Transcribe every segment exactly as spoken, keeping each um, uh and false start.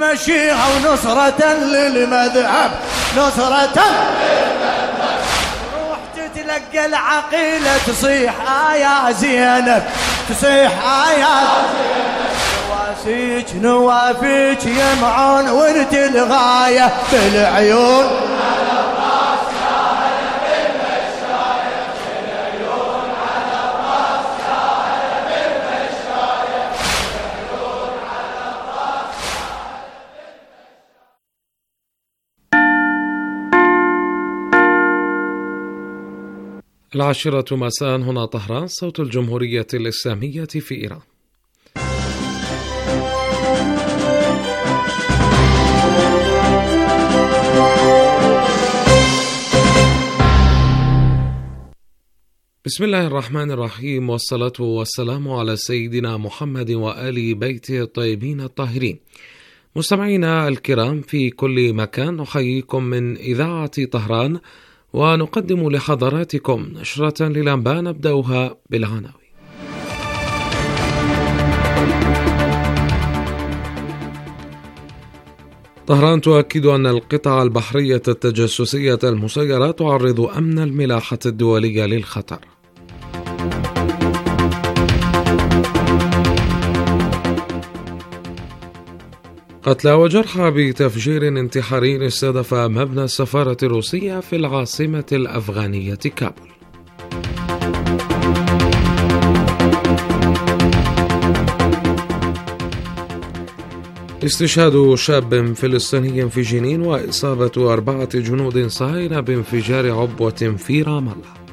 نمشيها ونصرة للمذهب، نصرة للمذهب. روح تتلقى العقيلة تصيح آيا زينب، تصيح آيا زينب. نواسيك نوافيك يمعون وانت الغاية بالعيون على الراس يا هلا بالمشاية، بالعيون على الراس يا هلا بالمشاية، بالعيون على الراس يا هلا بالمشاية. العاشرة مساء، هنا طهران، صوت الجمهورية الإسلامية في إيران. بسم الله الرحمن الرحيم، والصلاة والسلام على سيدنا محمد وآل بيته الطيبين الطاهرين. مستمعينا الكرام في كل مكان، نحييكم من إذاعة طهران ونقدم لحضراتكم نشرة للأنباء نبدأها بالعناوين. طهران تؤكد أن القطع البحرية التجسسية المسيرة تعرض أمن الملاحة الدولية للخطر. قتلى وجرحى بتفجير انتحاري استهدف مبنى السفارة الروسية في العاصمة الأفغانية كابول. استشهاد شاب فلسطيني في جنين وإصابة أربعة جنود صهاينة بانفجار عبوة في رام الله.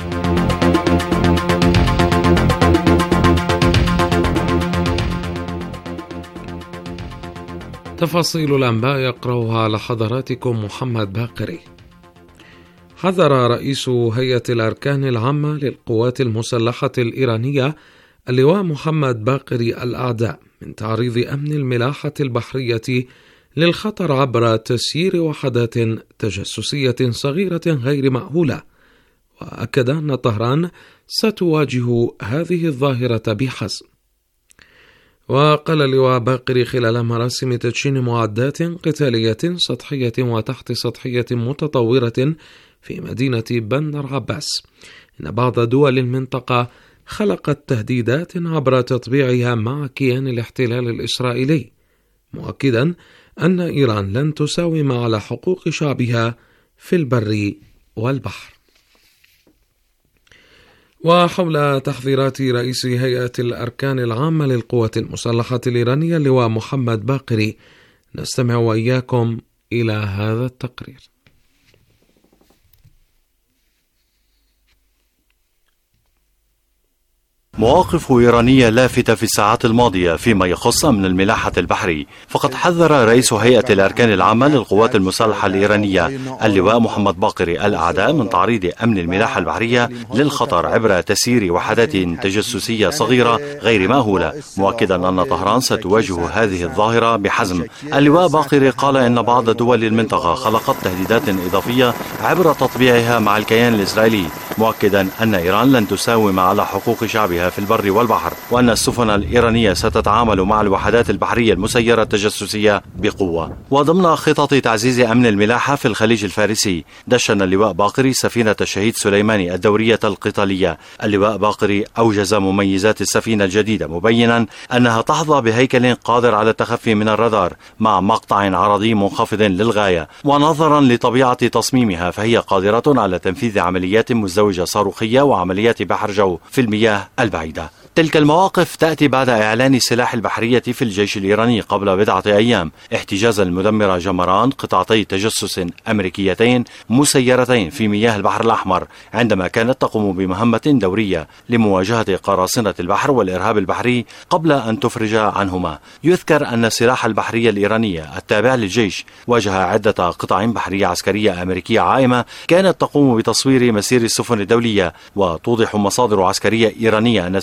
تفاصيل الأنباء يقرأها على حضراتكم محمد باقري. حذر رئيس هيئة الأركان العامة للقوات المسلحة الإيرانية اللواء محمد باقري الأعداء من تعريض أمن الملاحة البحرية للخطر عبر تسيير وحدات تجسسية صغيرة غير مأهولة، وأكد أن طهران ستواجه هذه الظاهرة بحزم. وقال اللواء باقري خلال مراسم تدشين معدات قتالية سطحية وتحت سطحية متطورة في مدينة بندر عباس إن بعض دول المنطقة خلقت تهديدات عبر تطبيعها مع كيان الاحتلال الإسرائيلي، مؤكدا أن إيران لن تساوم على حقوق شعبها في البر والبحر. وحول تحذيرات رئيس هيئة الأركان العامة للقوات المسلحة الإيرانية اللواء محمد باقري، نستمع وإياكم إلى هذا التقرير. مواقف إيرانية لافتة في الساعات الماضية فيما يخص أمن الملاحة البحري، فقد حذر رئيس هيئة الأركان العامة للقوات المسلحة الإيرانية اللواء محمد باقري الأعداء من تعريض أمن الملاحة البحرية للخطر عبر تسيير وحدات تجسسية صغيرة غير مأهولة، مؤكدا أن طهران ستواجه هذه الظاهرة بحزم. اللواء باقري قال إن بعض دول المنطقة خلقت تهديدات إضافية عبر تطبيعها مع الكيان الإسرائيلي، مؤكدا أن إيران لن تساوم على حقوق شعبها في البر والبحر، وأن السفن الإيرانية ستتعامل مع الوحدات البحرية المسيرة التجسسية بقوة. وضمن خطط تعزيز أمن الملاحة في الخليج الفارسي، دشن اللواء باقري سفينة الشهيد سليماني الدورية القتالية. اللواء باقري أوجز مميزات السفينة الجديدة، مبينا أنها تحظى بهيكل قادر على التخفي من الرادار مع مقطع عرضي منخفض للغاية، ونظرا لطبيعة تصميمها فهي قادرة على تنفيذ عمليات مزدوجة صاروخية وعمليات بحر جو في المياه البعيدة. تلك المواقف تأتي بعد إعلان السلاح البحرية في الجيش الإيراني قبل بضعة أيام احتجاز المدمرة جمران قطعتي تجسس أمريكيتين مسيرتين في مياه البحر الأحمر، عندما كانت تقوم بمهمة دورية لمواجهة قراصنة البحر والإرهاب البحري قبل أن تفرج عنهما. يذكر أن السلاح البحري الإيراني التابع للجيش واجه عدة قطع بحرية عسكرية أمريكية عائمة كانت تقوم بتصوير مسير السفن الدولية، وتوضح مصادر عسكرية إيرانية أن السلاح البحري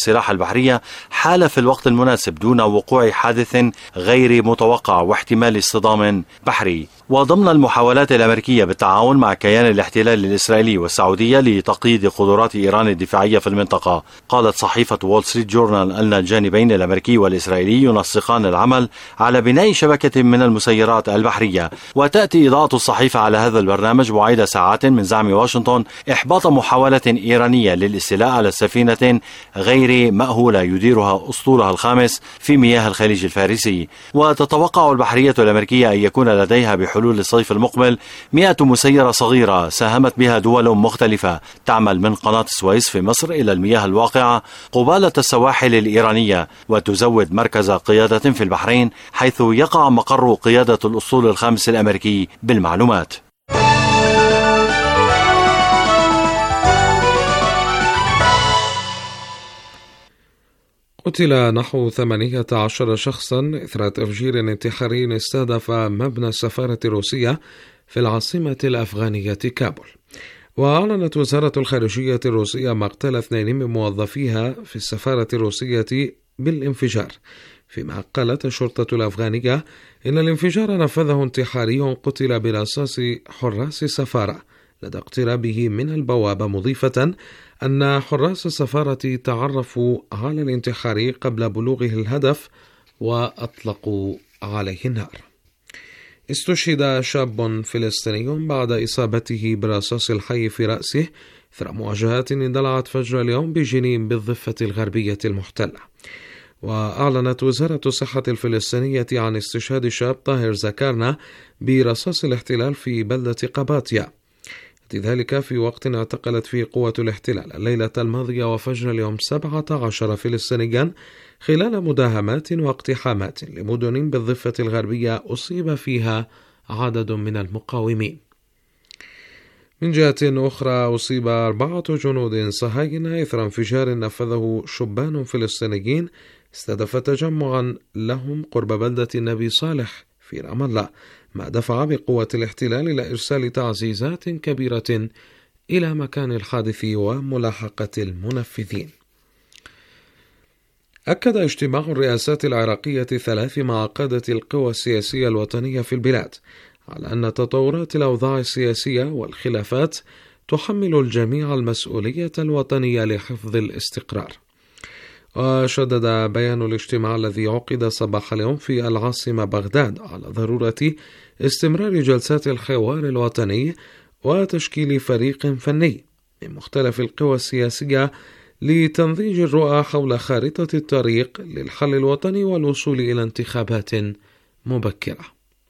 البحرية حال في الوقت المناسب دون وقوع حادث غير متوقع واحتمال اصطدام بحري. وضمن المحاولات الأمريكية بالتعاون مع كيان الاحتلال الإسرائيلي والسعودية لتقييد قدرات إيران الدفاعية في المنطقة، قالت صحيفة وول ستريت جورنال أن الجانبين الأمريكي والإسرائيلي ينسقان العمل على بناء شبكة من المسيرات البحرية. وتأتي إضاءة الصحيفة على هذا البرنامج بعيد ساعات من زعم واشنطن إحباط محاولة إيرانية للاستيلاء على سفينة غير مأهولة يديرها أسطولها الخامس في مياه الخليج الفارسي. وتتوقع البحرية الأمريكية أن يكون لديها بحلول الصيف المقبل مئة مسيرة صغيرة ساهمت بها دول مختلفة تعمل من قناة السويس في مصر إلى المياه الواقعة قبالة السواحل الإيرانية، وتزود مركز قيادة في البحرين حيث يقع مقر قيادة الأسطول الخامس الأمريكي بالمعلومات. قتل نحو ثمانية عشر شخصا إثر تفجير انتحاري استهدف مبنى السفارة الروسية في العاصمة الأفغانية كابول. وأعلنت وزارة الخارجية الروسية مقتل اثنين من موظفيها في السفارة الروسية بالانفجار، فيما قالت الشرطة الأفغانية إن الانفجار نفذه انتحاري قتل برصاص حراس السفارة لدى اقترابه من البوابة، مضيفة أن حراس السفارة تعرفوا على الانتحاري قبل بلوغه الهدف وأطلقوا عليه النار. استشهد شاب فلسطيني بعد إصابته برصاص الحي في رأسه إثر مواجهات اندلعت فجر اليوم بجنين بالضفة الغربية المحتلة. وأعلنت وزارة الصحة الفلسطينية عن استشهاد الشاب طاهر زكارنا برصاص الاحتلال في بلدة قباطيا، ذلك في وقت اعتقلت فيه قوة الاحتلال الليلة الماضية وفجر اليوم سبعة عشر فلسطينيا خلال مداهمات واقتحامات لمدن بالضفة الغربية أصيب فيها عدد من المقاومين. من جهة أخرى أصيب أربعة جنود صهاينة إثر انفجار نفذه شبان فلسطينيين استهدف تجمعا لهم قرب بلدة النبي صالح في رام الله، ما دفع بقوة الاحتلال إلى إرسال تعزيزات كبيرة إلى مكان الحادث وملاحقة المنفذين. أكد اجتماع الرئاسات العراقية الثلاث مع قادة القوى السياسية الوطنية في البلاد على أن تطورات الأوضاع السياسية والخلافات تحمل الجميع المسؤولية الوطنية لحفظ الاستقرار. وشدد بيان الاجتماع الذي عقد صباح اليوم في العاصمة بغداد على ضرورة استمرار جلسات الحوار الوطني وتشكيل فريق فني من مختلف القوى السياسية لتنضيج الرؤى حول خارطة الطريق للحل الوطني والوصول إلى انتخابات مبكرة.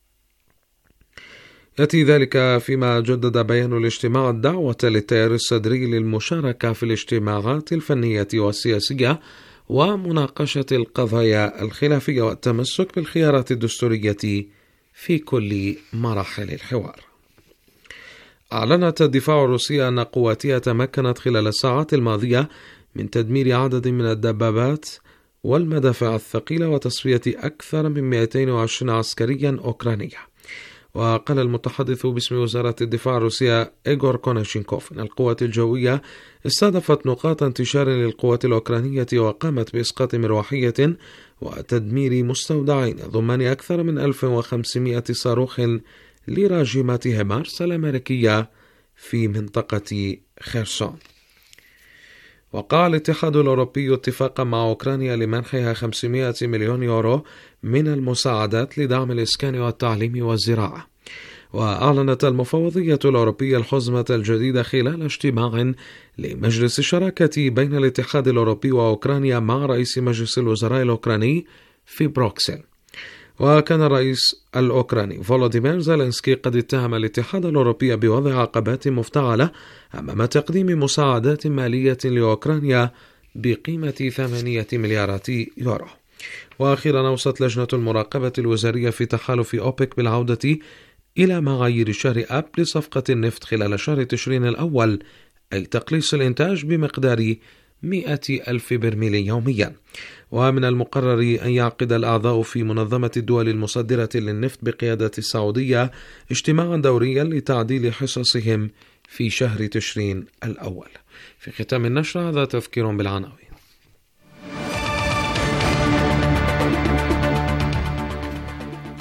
يأتي ذلك فيما جدد بيان الاجتماع الدعوة للتيار الصدري للمشاركة في الاجتماعات الفنية والسياسية ومناقشة القضايا الخلافية والتمسك بالخيارات الدستورية في كل مراحل الحوار. أعلنت الدفاع الروسي أن قواتها تمكنت خلال الساعات الماضية من تدمير عدد من الدبابات والمدافع الثقيلة وتصفية أكثر من مئتين وعشرين عسكريا أوكرانيا. وقال المتحدث باسم وزارة الدفاع الروسية إيغور كوناشينكوف إن القوات الجوية استهدفت نقاط انتشار للقوات الأوكرانية وقامت بإسقاط مروحية وتدمير مستودعين ضمن أكثر من ألف وخمسمئة صاروخ لراجمات هيمارس الأمريكية في منطقة خيرسون. وقع الاتحاد الأوروبي اتفاقا مع أوكرانيا لمنحها خمسمئة مليون يورو من المساعدات لدعم الإسكان والتعليم والزراعة. وأعلنت المفوضية الأوروبية الحزمة الجديدة خلال اجتماع لمجلس الشراكة بين الاتحاد الأوروبي وأوكرانيا مع رئيس مجلس الوزراء الأوكراني في بروكسل. وكان الرئيس الأوكراني فولوديمير زيلينسكي قد اتهم الاتحاد الأوروبي بوضع عقبات مفتعلة أمام تقديم مساعدات مالية لأوكرانيا بقيمة ثمانية مليارات يورو. وأخيرا أوصت لجنة المراقبة الوزارية في تحالف أوبك بالعودة إلى معايير شهر آب لصفقة النفط خلال شهر تشرين الأول، أي تقليص الإنتاج بمقدار مئة ألف برميل يوميا. ومن المقرر أن يعقد الأعضاء في منظمة الدول المصدرة للنفط بقيادة السعودية اجتماعا دوريا لتعديل حصصهم في شهر تشرين الأول. في ختام النشرة هذا تذكير بالعناوين.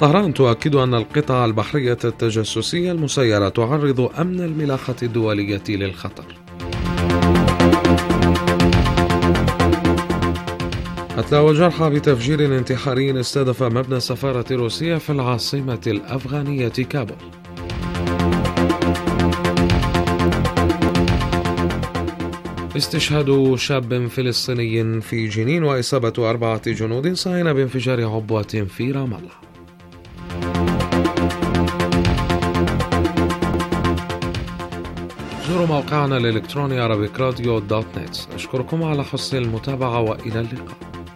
طهران تؤكد أن القطع البحرية التجسسية المسيرة تعرض أمن الملاحة الدولية للخطر. قتلى وجرحى بتفجير انتحاري استهدف مبنى السفارة الروسية في العاصمة الأفغانية كابول. استشهاد شاب فلسطيني في جنين وإصابة أربعة جنود صهاينة بانفجار عبوة في رام الله. زوروا موقعنا الإلكتروني عربيك راديو دوت نت. أشكركم على حسن المتابعة وإلى اللقاء.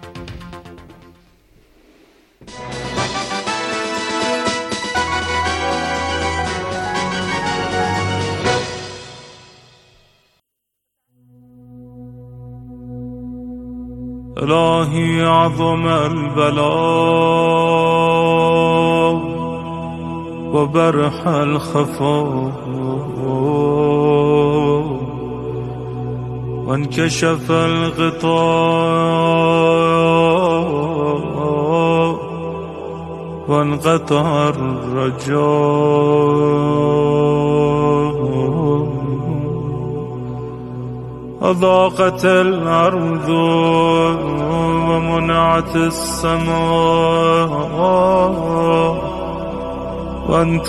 إلهي عظم البلاء وبرح الخفاء وانكشف الغطاء وانقطع الرجاء أضاقت الأرض ومنعت السماء وأنت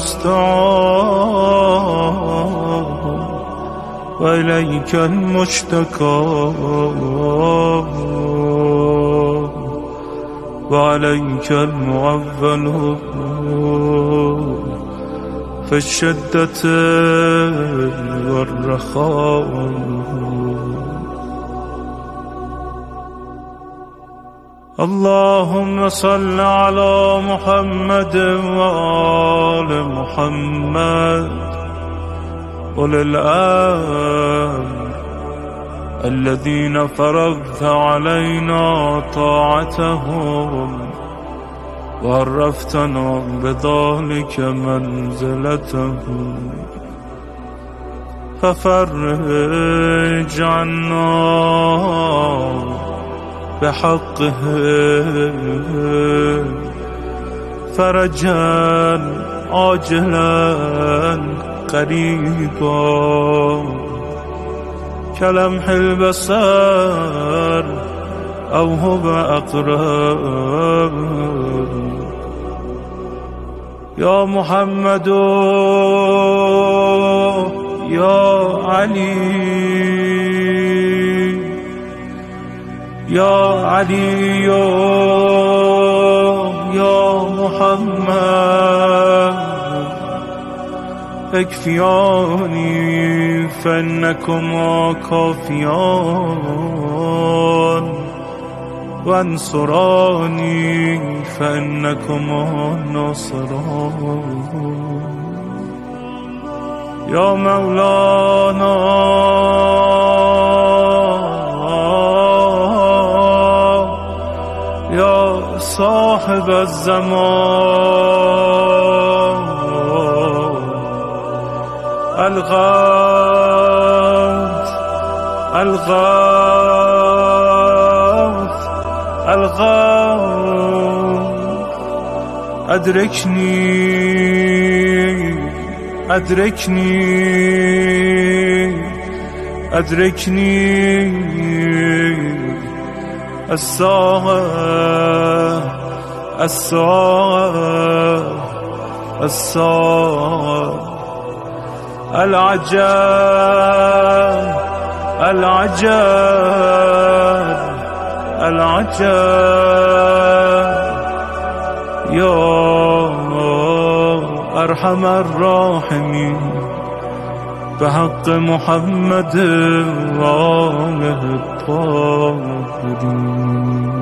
المستعان وإليك المشتكى وعليك المعول في الشدة والرخاء. اللهم صل على محمد وآل محمد أولي الأمر الذين فرضت علينا طاعتهم وعرفتنا بذلك منزلتهم، ففرج عنا بحقه فرجا عاجلا قريبا كلمح البصر أو هو أقرب. يا محمد يا علي يا علي يا محمد اكفياني فإنكما كافيان وانصراني فإنكما ناصران. يا مولانا يا صاحب الزمان الغوث الغوث الغوث أدركني أدركني أدركني الساعة الساعة الساعة العجاب العجاب العجاب. يا أرحم الراحمين بحق محمد وآله الطاهرين.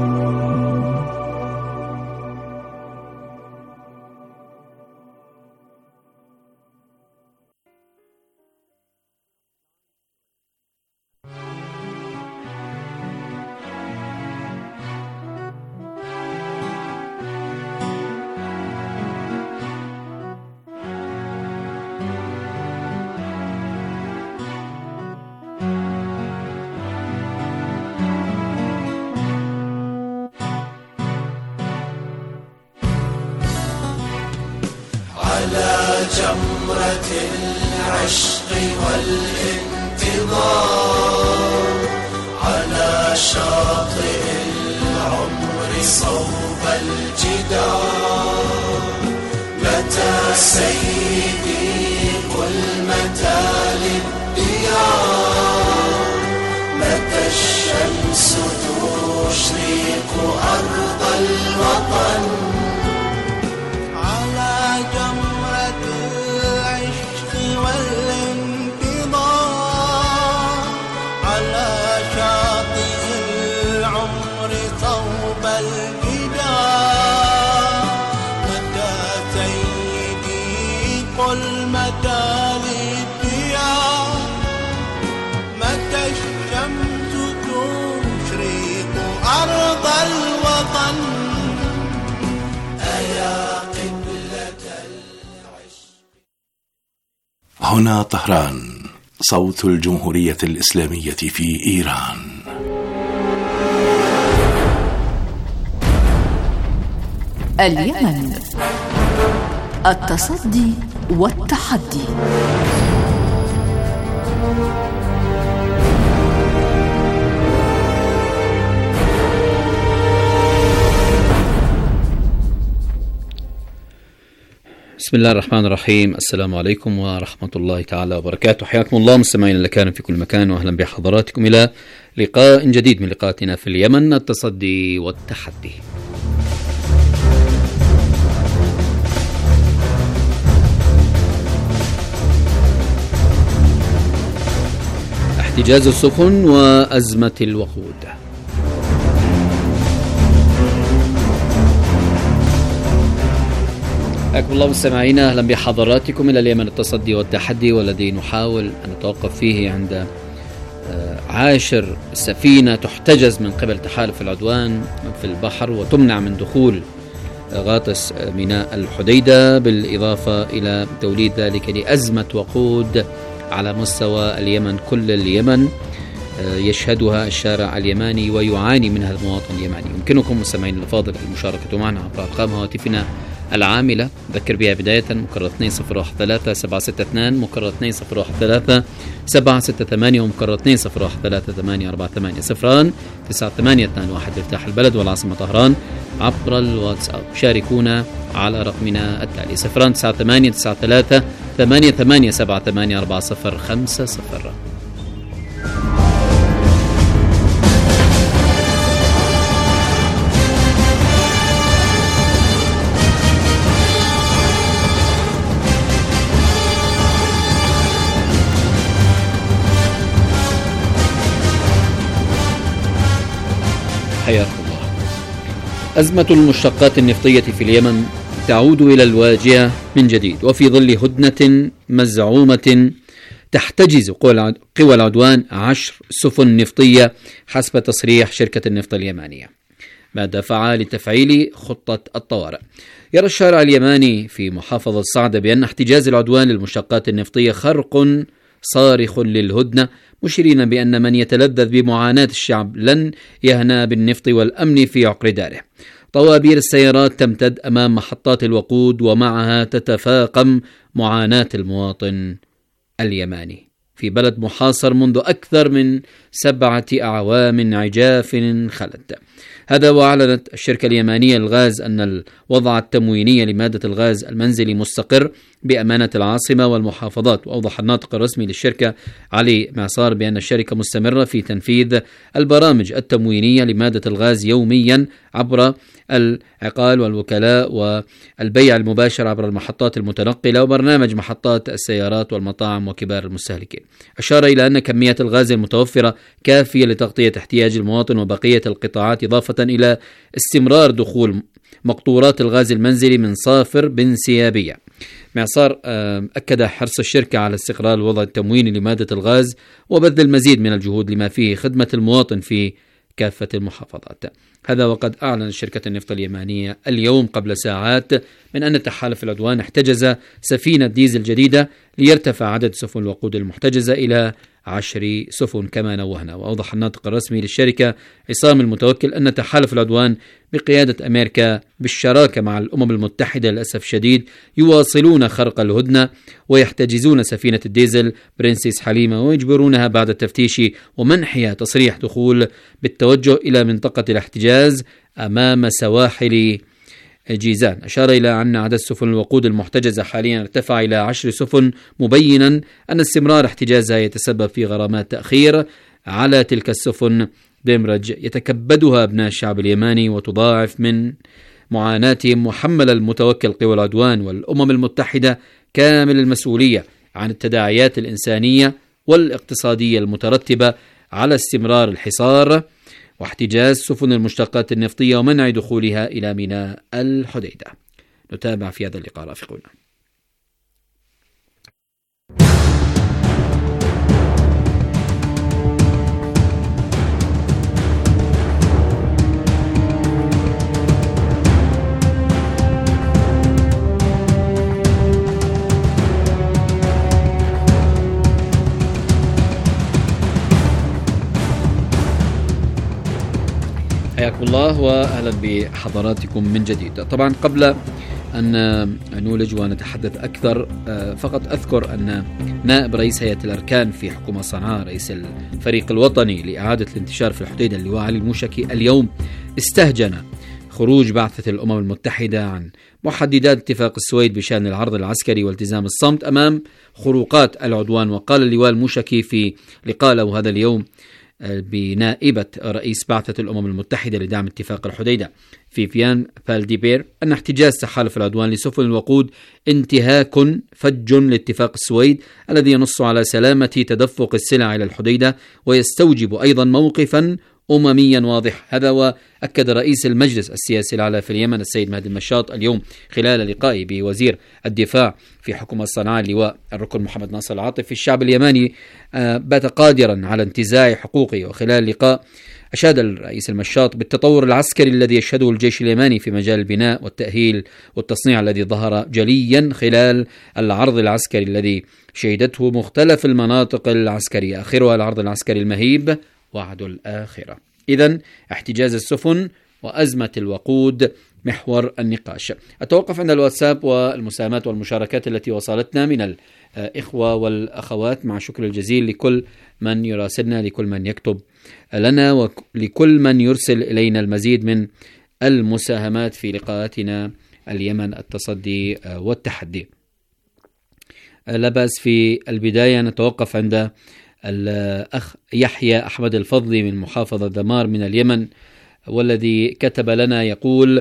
على جمرة العشق والانتظار، على شاطئ العمر صوب الجدار. متى سيدي قل متى للديار، متى الشمس تشرق أرض الوطن. على جمرة العشق والانتظار، على شاطئ العمر صوب الجدار. متى سيدي قل متى للديار، متى الشمس تشرق أرض الوطن. أيا قبلة العشق. هنا طهران، صوت الجمهورية الإسلامية في إيران. اليمن، التصدي والتحدي. بسم الله الرحمن الرحيم. السلام عليكم ورحمة الله تعالى وبركاته. حياكم الله مستمعين اللي كانوا في كل مكان، وأهلا بحضراتكم إلى لقاء جديد من لقاءاتنا في اليمن، التصدي والتحدي. احتجاز السفن وأزمة الوقود. حياكم الله مستمعينا، اهلا بحضراتكم الى اليمن، التصدي والتحدي، والذي نحاول ان نتوقف فيه عند عاشر سفينه تحتجز من قبل تحالف العدوان في البحر وتمنع من دخول غاطس ميناء الحديدة، بالاضافه الى توليد ذلك لازمه وقود على مستوى اليمن. كل اليمن يشهدها الشارع اليماني ويعاني منها المواطن اليماني. يمكنكم مستمعين الافاضل المشاركه معنا عبر ارقام هواتفنا العاملة، ذكر بها بداية مكرر اثنين صفر واحد ثلاثة سبعة ستة اثنين، مكرر اثنين صفر واحد ثلاثة سبعة ستة ثمانية، ومكرر اثنين صفر واحد ثلاثة ثمانية أربعة ثمانية صفران تسعة ثمانية اثنان واحد مفتاح البلد والعاصمة طهران عبر الواتساب. شاركونا على رقمنا التالي صفران تسعة ثمانية تسعة ثلاثة ثمانية ثمانية سبعة ثمانية أربعة صفر خمسة صفر. حياكم الله. أزمة المشتقات النفطية في اليمن تعود إلى الواجهة من جديد، وفي ظل هدنة مزعومة تحتجز قوى العدوان عشر سفن نفطية حسب تصريح شركة النفط اليمانية، ما دفع لتفعيل خطة الطوارئ. يرى الشارع اليماني في محافظة صعدة بأن احتجاز العدوان للمشتقات النفطية خرق صارخ للهدنة، مشيرين بأن من يتلذذ بمعاناة الشعب لن يهنى بالنفط والأمن في عقر داره. طوابير السيارات تمتد أمام محطات الوقود، ومعها تتفاقم معاناة المواطن اليماني في بلد محاصر منذ أكثر من سبعة أعوام عجاف خلت. هذا وأعلنت الشركة اليمانية للغاز أن الوضع التمويني لمادة الغاز المنزلي مستقر بأمانة العاصمة والمحافظات. وأوضح الناطق الرسمي للشركة علي معصار بأن الشركة مستمرة في تنفيذ البرامج التموينية لمادة الغاز يوميا عبر العقال والوكلاء والبيع المباشر عبر المحطات المتنقلة وبرنامج محطات السيارات والمطاعم وكبار المستهلكين. أشار إلى أن كميات الغاز المتوفرة كافية لتغطية احتياج المواطن وبقية القطاعات، إضافة إلى استمرار دخول مقطورات الغاز المنزلي من صافر بن سيابية. معصار أكد حرص الشركة على استقرار الوضع التمويني لمادة الغاز وبذل المزيد من الجهود لما فيه خدمة المواطن في كافة المحافظات. هذا وقد أعلن شركة النفط اليمانية اليوم قبل ساعات من أن تحالف العدوان احتجز سفينة ديزل جديدة ليرتفع عدد سفن الوقود المحتجزة إلى عشر سفن كما نوهنا. وأوضح الناطق الرسمي للشركة عصام المتوكل أن تحالف العدوان بقيادة أمريكا بالشراكة مع الأمم المتحدة للأسف الشديد يواصلون خرق الهدنة ويحتجزون سفينة الديزل برنسيس حليمة ويجبرونها بعد التفتيش ومنحها تصريح دخول بالتوجه إلى منطقة الاحتجاز أمام سواحل جيزان. أشار إلى أن عدد سفن الوقود المحتجزة حاليا ارتفع إلى عشر سفن، مبينا أن استمرار احتجازها يتسبب في غرامات تأخير على تلك السفن بمرج يتكبدها أبناء الشعب اليماني وتضاعف من معاناتهم. وحمل المتوكل قوى العدوان والأمم المتحدة كامل المسؤولية عن التداعيات الإنسانية والاقتصادية المترتبة على استمرار الحصار واحتجاز سفن المشتقات النفطية ومنع دخولها إلى ميناء الحديدة. نتابع في هذا اللقاء رافقونا. حياكم الله وأهلا بحضراتكم من جديد. طبعا قبل أن نولج ونتحدث أكثر فقط أذكر أن نائب رئيس هيئة الأركان في حكومة صنعاء رئيس الفريق الوطني لإعادة الانتشار في الحديدة اللواء علي الموشكي اليوم استهجن خروج بعثة الأمم المتحدة عن محددات اتفاق السويد بشأن العرض العسكري والتزام الصمت أمام خروقات العدوان. وقال اللواء الموشكي في لقاء له هذا اليوم بنائبة رئيس بعثة الأمم المتحدة لدعم اتفاق الحديدة فيفيان فالديبير أن احتجاز تحالف العدوان لسفن الوقود انتهاك فج لاتفاق السويد الذي ينص على سلامة تدفق السلع إلى الحديدة ويستوجب أيضا موقفا أمميا واضح. هذا وأكد رئيس المجلس السياسي الأعلى في اليمن السيد مهدي المشاط اليوم خلال لقائه بوزير الدفاع في حكومة صنعاء اللواء الركن محمد ناصر العاطف في الشعب اليماني بات قادرا على انتزاع حقوقه. وخلال اللقاء أشاد الرئيس المشاط بالتطور العسكري الذي يشهده الجيش اليماني في مجال البناء والتأهيل والتصنيع الذي ظهر جليا خلال العرض العسكري الذي شهدته مختلف المناطق العسكرية، آخرها العرض العسكري المهيب وعد الآخرة. إذن احتجاز السفن وأزمة الوقود محور النقاش. أتوقف عند الواتساب والمساهمات والمشاركات التي وصلتنا من الإخوة والأخوات، مع شكر الجزيل لكل من يراسلنا، لكل من يكتب لنا، ولكل من يرسل إلينا المزيد من المساهمات في لقاءاتنا اليمن التصدي والتحدي. لا بأس في البداية نتوقف عند الأخ يحيى أحمد الفضلي من محافظة دمار من اليمن، والذي كتب لنا يقول: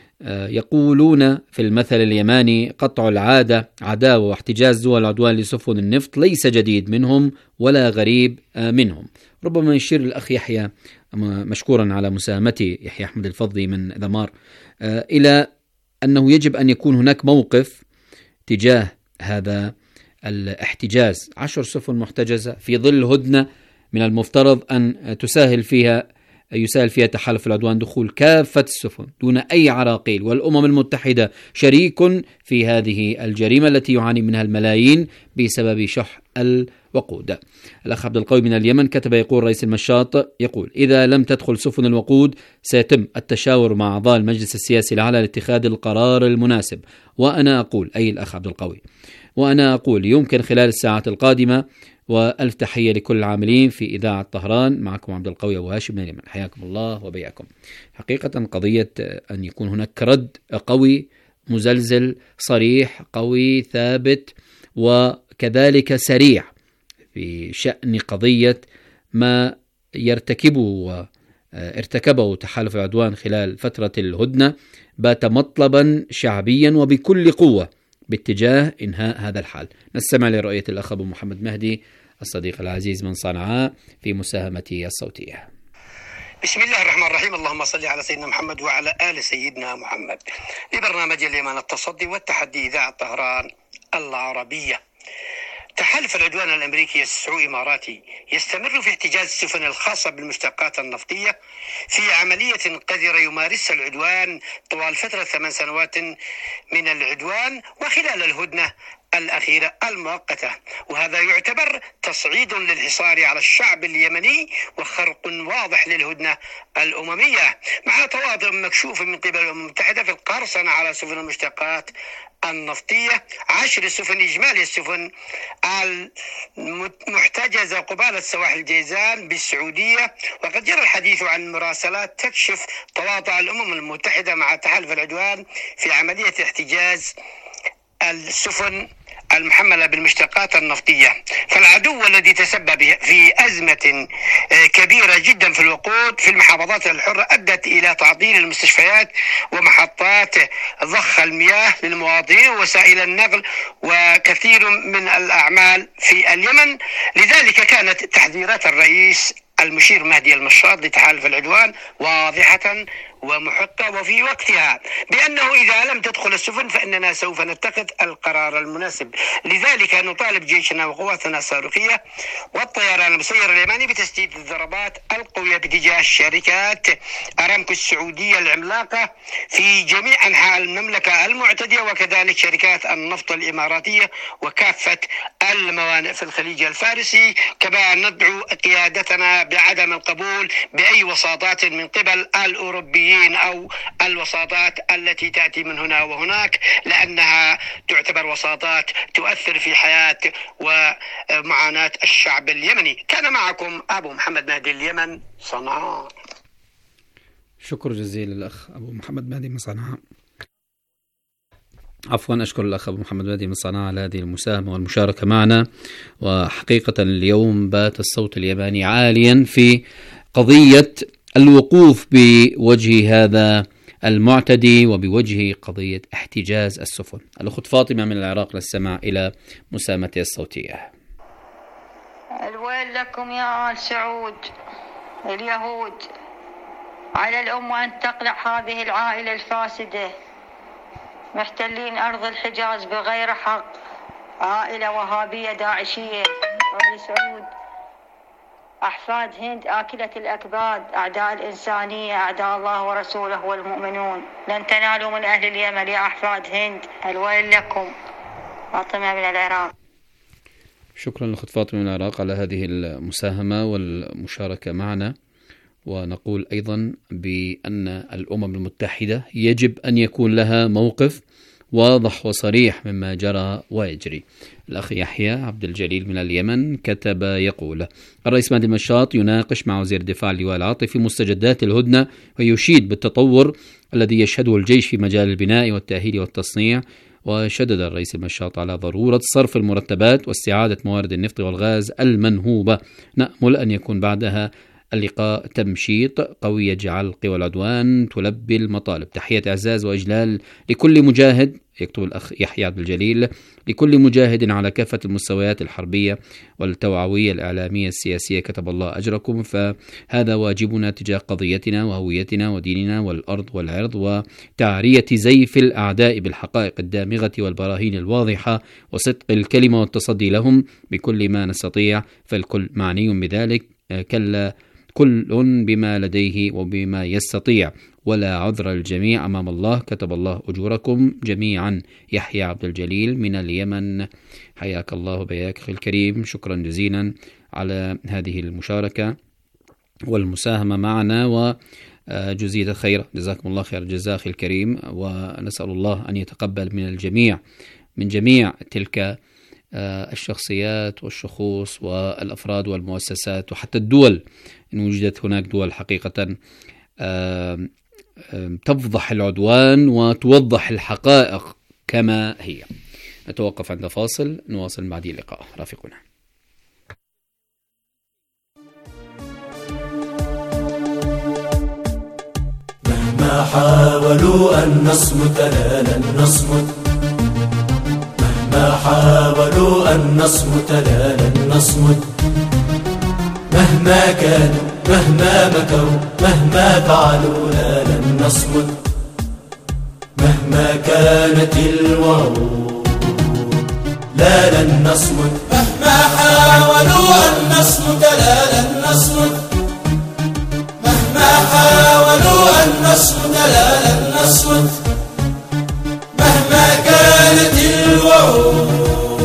يقولون في المثل اليماني قطع العادة عداوة، واحتجاز دول العدوان لسفن النفط ليس جديد منهم ولا غريب منهم. ربما يشير الأخ يحيى مشكورا على مساهمته يحيى أحمد الفضلي من دمار إلى أنه يجب أن يكون هناك موقف تجاه هذا الاحتجاز. عشر سفن محتجزة في ظل هدنة من المفترض أن تساهل فيها يساهل فيها تحالف العدوان دخول كافة السفن دون أي عراقيل، والأمم المتحدة شريك في هذه الجريمة التي يعاني منها الملايين بسبب شح الوقود. الأخ عبد القوي من اليمن كتب يقول: رئيس المشاط يقول: إذا لم تدخل سفن الوقود سيتم التشاور مع أعضاء المجلس السياسي الأعلى لاتخاذ القرار المناسب. وأنا أقول، أي الأخ عبد القوي، وأنا أقول يمكن خلال الساعات القادمة. وألف تحية لكل العاملين في إذاعة طهران. معكم عبد القوي أبو هاشم من اليمن، حياكم الله وبياكم. حقيقة قضية أن يكون هناك رد قوي مزلزل صريح قوي ثابت وكذلك سريع في شأن قضية ما يرتكبه وارتكبه تحالف العدوان خلال فترة الهدنة بات مطلبا شعبيا وبكل قوة باتجاه إنهاء هذا الحال. نستمع لرؤية الأخ أبو محمد مهدي الصديق العزيز من صنعاء في مساهمته الصوتية. بسم الله الرحمن الرحيم. اللهم صل على سيدنا محمد وعلى آل سيدنا محمد. لبرنامج اليمن التصدي والتحدي إذاعة طهران العربية. تحالف العدوان الأمريكي السعودي الإماراتي يستمر في احتجاز السفن الخاصة بالمشتقات النفطية في عملية قذرة يمارسها العدوان طوال فترة ثمان سنوات من العدوان وخلال الهدنة الأخيرة المؤقتة، وهذا يعتبر تصعيد للحصار على الشعب اليمني وخرق واضح للهدنة الأممية، مع تواطؤ مكشوف من قبل الأمم المتحدة في القرصنة على سفن المشتقات النفطية. عشر سفن إجمالي السفن المحتجزة قبالة سواحل جيزان بالسعودية، وقد جرى الحديث عن مراسلات تكشف تواطؤ الأمم المتحدة مع تحالف العدوان في عملية احتجاز السفن المحملة بالمشتقات النفطية. فالعدو الذي تسبب في أزمة كبيرة جدا في الوقود في المحافظات الحرة أدت إلى تعطيل المستشفيات ومحطات ضخ المياه للمواطنين ووسائل النقل وكثير من الأعمال في اليمن. لذلك كانت تحذيرات الرئيس المشير مهدي المشاط لتحالف العدوان واضحة ومحقة وفي وقتها، بأنه إذا لم تدخل السفن فإننا سوف نتخذ القرار المناسب. لذلك نطالب جيشنا وقواتنا الصاروخية والطيران المسير اليمني بتسديد الضربات القوية باتجاه الشركات أرامكو السعودية العملاقة في جميع أنحاء المملكة المعتدية، وكذلك شركات النفط الإماراتية وكافة الموانئ في الخليج الفارسي. كما ندعو قيادتنا بعدم القبول بأي وساطات من قبل الأوروبيين أو الوساطات التي تأتي من هنا وهناك، لأنها تعتبر وساطات تؤثر في حياة ومعاناة الشعب اليمني. كان معكم أبو محمد مهدي اليمن، صنعاء. شكر جزيل الأخ أبو محمد مهدي من صنعاء. عفوا أشكر الأخ أبو محمد مهدي من صنعاء على هذه المساهمة والمشاركة معنا. وحقيقة اليوم بات الصوت الياباني عاليا في قضية الوقوف بوجه هذا المعتدي وبوجه قضية احتجاز السفن. الأخت فاطمة من العراق للسماع إلى مساهمته الصوتية. الويل لكم يا آل سعود اليهود، على الأمة أن تقلع هذه العائلة الفاسدة، محتلين أرض الحجاز بغير حق، عائلة وهابية داعشية. آل سعود أحفاد هند آكلة الأكباد، أعداء الإنسانية، أعداء الله ورسوله والمؤمنون، لن تنالوا من أهل اليمن يا أحفاد هند، الويل لكم. فاطمة من العراق. شكرا لأخت فاطمة من العراق على هذه المساهمة والمشاركة معنا. ونقول أيضا بأن الأمم المتحدة يجب أن يكون لها موقف واضح وصريح مما جرى ويجري. الأخ يحيى عبد الجليل من اليمن كتب يقول: الرئيس مهدي المشاط يناقش مع وزير الدفاع اللواء العاطفي مستجدات الهدنة ويشيد بالتطور الذي يشهده الجيش في مجال البناء والتأهيل والتصنيع. وشدد الرئيس المشاط على ضرورة صرف المرتبات واستعادة موارد النفط والغاز المنهوبة. نأمل أن يكون بعدها اللقاء تمشيط قوي يجعل قوى العدوان تلبي المطالب. تحية إعزاز وإجلال لكل مجاهد، يكتب الأخ يحيى عبد الجليل، لكل مجاهد على كافة المستويات الحربية والتوعوية الإعلامية السياسية، كتب الله أجركم. فهذا واجبنا تجاه قضيتنا وهويتنا وديننا والأرض والعرض، وتعرية زيف الأعداء بالحقائق الدامغة والبراهين الواضحة وصدق الكلمة والتصدي لهم بكل ما نستطيع، فالكل معني بذلك، كلا كل بما لديه وبما يستطيع، ولا عذر الجميع أمام الله، كتب الله أجوركم جميعا. يحيى عبد الجليل من اليمن، حياك الله بياك أخي الكريم. شكرا جزيلا على هذه المشاركة والمساهمة معنا وجزيل الخير، جزاكم الله خير الجزاء أخي الكريم. ونسأل الله أن يتقبل من الجميع من جميع تلك الشخصيات والشخوص والأفراد والمؤسسات وحتى الدول، إن وجدت هناك دول حقيقة تفضح العدوان وتوضح الحقائق كما هي. نتوقف عند فاصل، نواصل بعد اللقاء، رافقنا. مهما حاولوا أن نصمت لا لن نصمت، مهما حاولوا أن نصمت لا لن نصمت، مهما كانوا مهما مكروا مهما فعلوا لا لن نصمت، مهما كانت الوعود لا لن نصمت، مهما حاولوا أن نصمت لا لن نصمت، مهما حاولوا أن نصمت لا لن نصمت، مهما كانت الوعود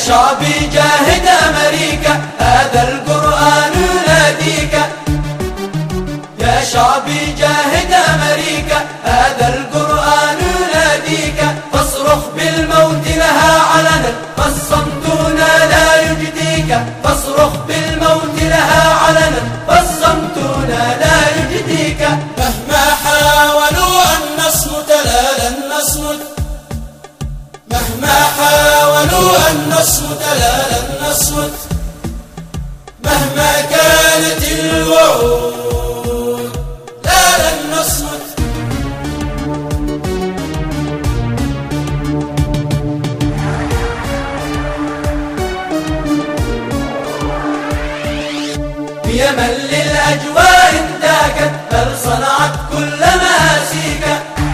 شعبي جاهد أمريكا هذا القرآن يناديك. يا شعبي جاهد أمريكا هذا القرآن يناديك. فاصرخ بالموت لها علنا فالصمت لا يجديك. فاصرخ بالموت لها علنا فالصمت لا يجديك. مهما حاولوا أن نصمت لا لن نصمت. مهما حاولوا أن نصمت لا لن نصمت. مهما كانت الوعود لا لن نصمت. بيمن للأجواء انداكت بل صنعت كل مآسيك.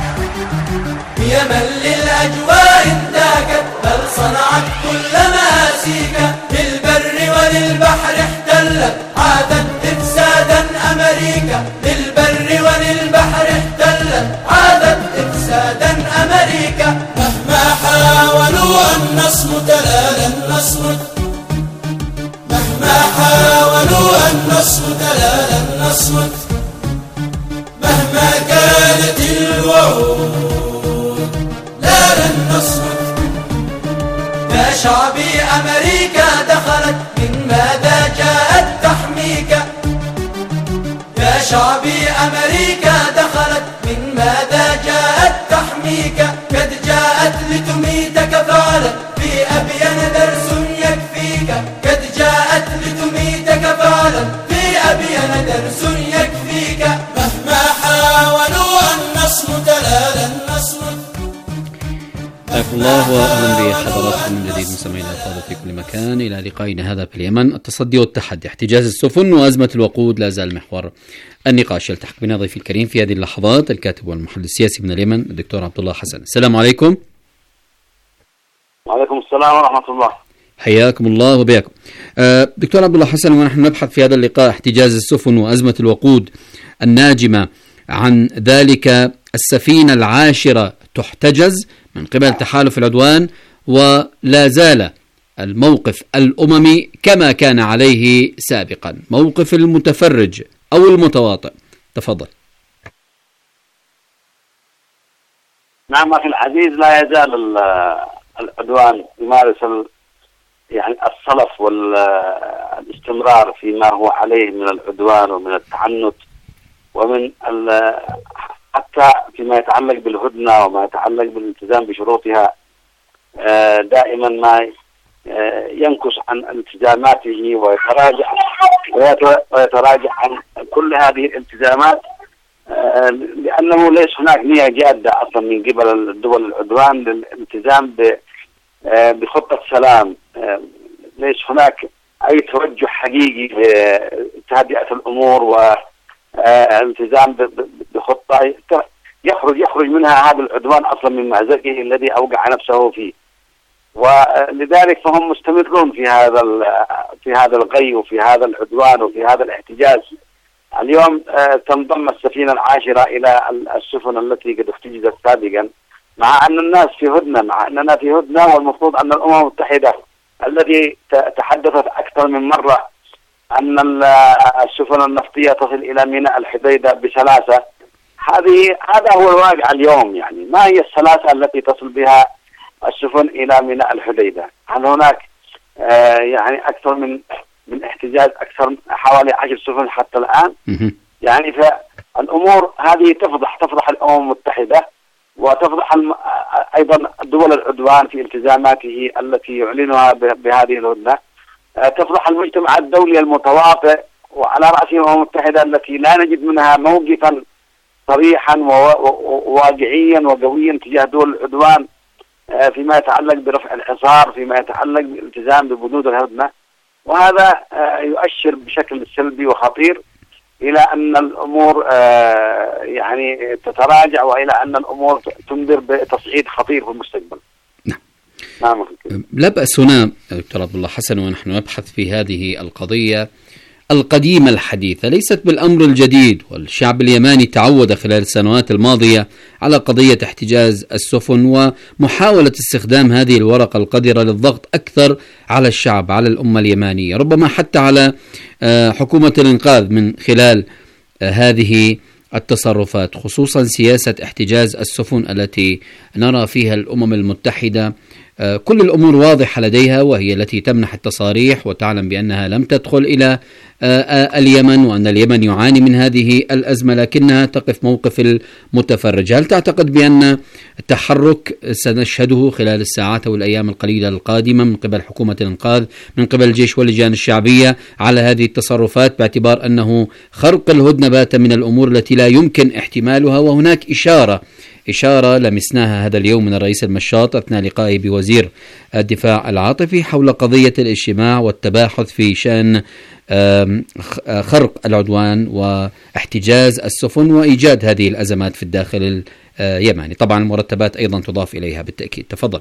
بيمن للأجواء انداكت بل صنعت كل مآسيك. للبر وللبحر احتلت عادت إفسادا أمريكا. للبر وللبحر احتلت عادت إفسادا أمريكا. مهما حاولوا أن نصمت لا لن نصمت. مهما حاولوا أن نصمت لا لن نصمت. مهما كانت الوعود لا لن نصمت. يا شعبي أمريكا دخلت من ماذا جاءت تحميك. يا شعبي أمريكا دخلت من ماذا جاءت تحميك. قد جاءت لتميتك فعلا في أبين درس يكفيك. قد جاءت لتميتك فعلا في أبين درس يكفيك. مهما حاولوا أن نصمت لا لن نصمت. حياكم الله واهلا بحضراتكم من جديد مستمعينا الافاضل في كل مكان الى لقائنا هذا في اليمن. التصدي والتحدي، احتجاز السفن وازمه الوقود لا زال محور النقاش. يلتحق بنا ضيفي الكريم في هذه اللحظات الكاتب والمحلل السياسي من اليمن الدكتور عبد الله حسن. السلام عليكم. وعليكم السلام ورحمه الله. حياكم الله وبياكم. دكتور عبد الله حسن، ونحن نبحث في هذا اللقاء احتجاز السفن وازمه الوقود الناجمه عن ذلك السفينه العاشره تحتجز من قبل تحالف العدوان، ولا زال الموقف الأممي كما كان عليه سابقا، موقف المتفرج أو المتواطئ. تفضل. نعم أخي العزيز، لا يزال العدوان يمارس يعني الصلف والاستمرار فيما هو عليه من العدوان ومن التعنت ومن حتى فيما يتعلق بالهدنة وما يتعلق بالالتزام بشروطها. دائما ما ينكس عن التزاماته ويتراجع ويتراجع عن كل هذه الالتزامات، لأنه ليس هناك نية جادة أصلا من قبل الدول العدوان للالتزام بخطة سلام. ليس هناك أي توجه حقيقي لتهدئة الأمور والالتزام بخطة يخرج يخرج منها هذا العدوان أصلا من مأزقه الذي أوقع نفسه فيه. ولذلك فهم مستمرون في هذا في هذا الغي وفي هذا العدوان وفي هذا الاحتجاز. اليوم تنضم السفينة العاشرة إلى السفن التي قد احتجزت سابقا، مع أن الناس في هدنة، مع أننا في هدنة، والمفروض أن الأمم المتحدة التي تحدثت أكثر من مرة أن السفن النفطية تصل إلى ميناء الحديدة بسلاسة. هذه هذا هو الواقع اليوم. يعني ما هي السلاسة التي تصل بها السفن إلى ميناء الحديدة؟ هل هناك آه يعني أكثر من من احتجاز أكثر من حوالي عشر سفن حتى الآن؟ يعني فالأمور هذه تفضح تفضح الأمم المتحدة وتفضح الم... أيضا دول العدوان في التزاماته التي يعلنها بهذه الهدنة. آه تفضح المجتمع الدولي المتواطئ وعلى رأسه الأمم المتحدة التي لا نجد منها موقفا صريحا وواقعيا وقويا تجاه دول العدوان فيما يتعلق برفع الحصار، فيما يتعلق بالالتزام ببنود الهدنة. وهذا يؤشر بشكل سلبي وخطير إلى أن الأمور يعني تتراجع وإلى أن الأمور تنذر بتصعيد خطير في المستقبل. نعم. لا بأس هنا دكتور عبد الله حسن ونحن نبحث في هذه القضية القديمة الحديثة، ليست بالأمر الجديد. والشعب اليماني تعود خلال السنوات الماضية على قضية احتجاز السفن ومحاولة استخدام هذه الورقة القذرة للضغط أكثر على الشعب، على الأمة اليمانية، ربما حتى على حكومة الإنقاذ من خلال هذه التصرفات، خصوصا سياسة احتجاز السفن التي نرى فيها الأمم المتحدة كل الأمور واضحة لديها، وهي التي تمنح التصاريح وتعلم بأنها لم تدخل إلى اليمن وأن اليمن يعاني من هذه الأزمة، لكنها تقف موقف المتفرج. هل تعتقد بأن التحرك سنشهده خلال الساعات أو الأيام القليلة القادمة من قبل حكومة الإنقاذ، من قبل الجيش واللجان الشعبية على هذه التصرفات، باعتبار أنه خرق الهدنة بات من الأمور التي لا يمكن احتمالها؟ وهناك إشارة إشارة لمسناها هذا اليوم من الرئيس المشاط أثناء لقائه بوزير الدفاع العاطفي حول قضية الاجتماع والتباحث في شأن خرق العدوان واحتجاز السفن وإيجاد هذه الأزمات في الداخل اليمني. طبعا المرتبات أيضا تضاف إليها بالتأكيد. تفضل.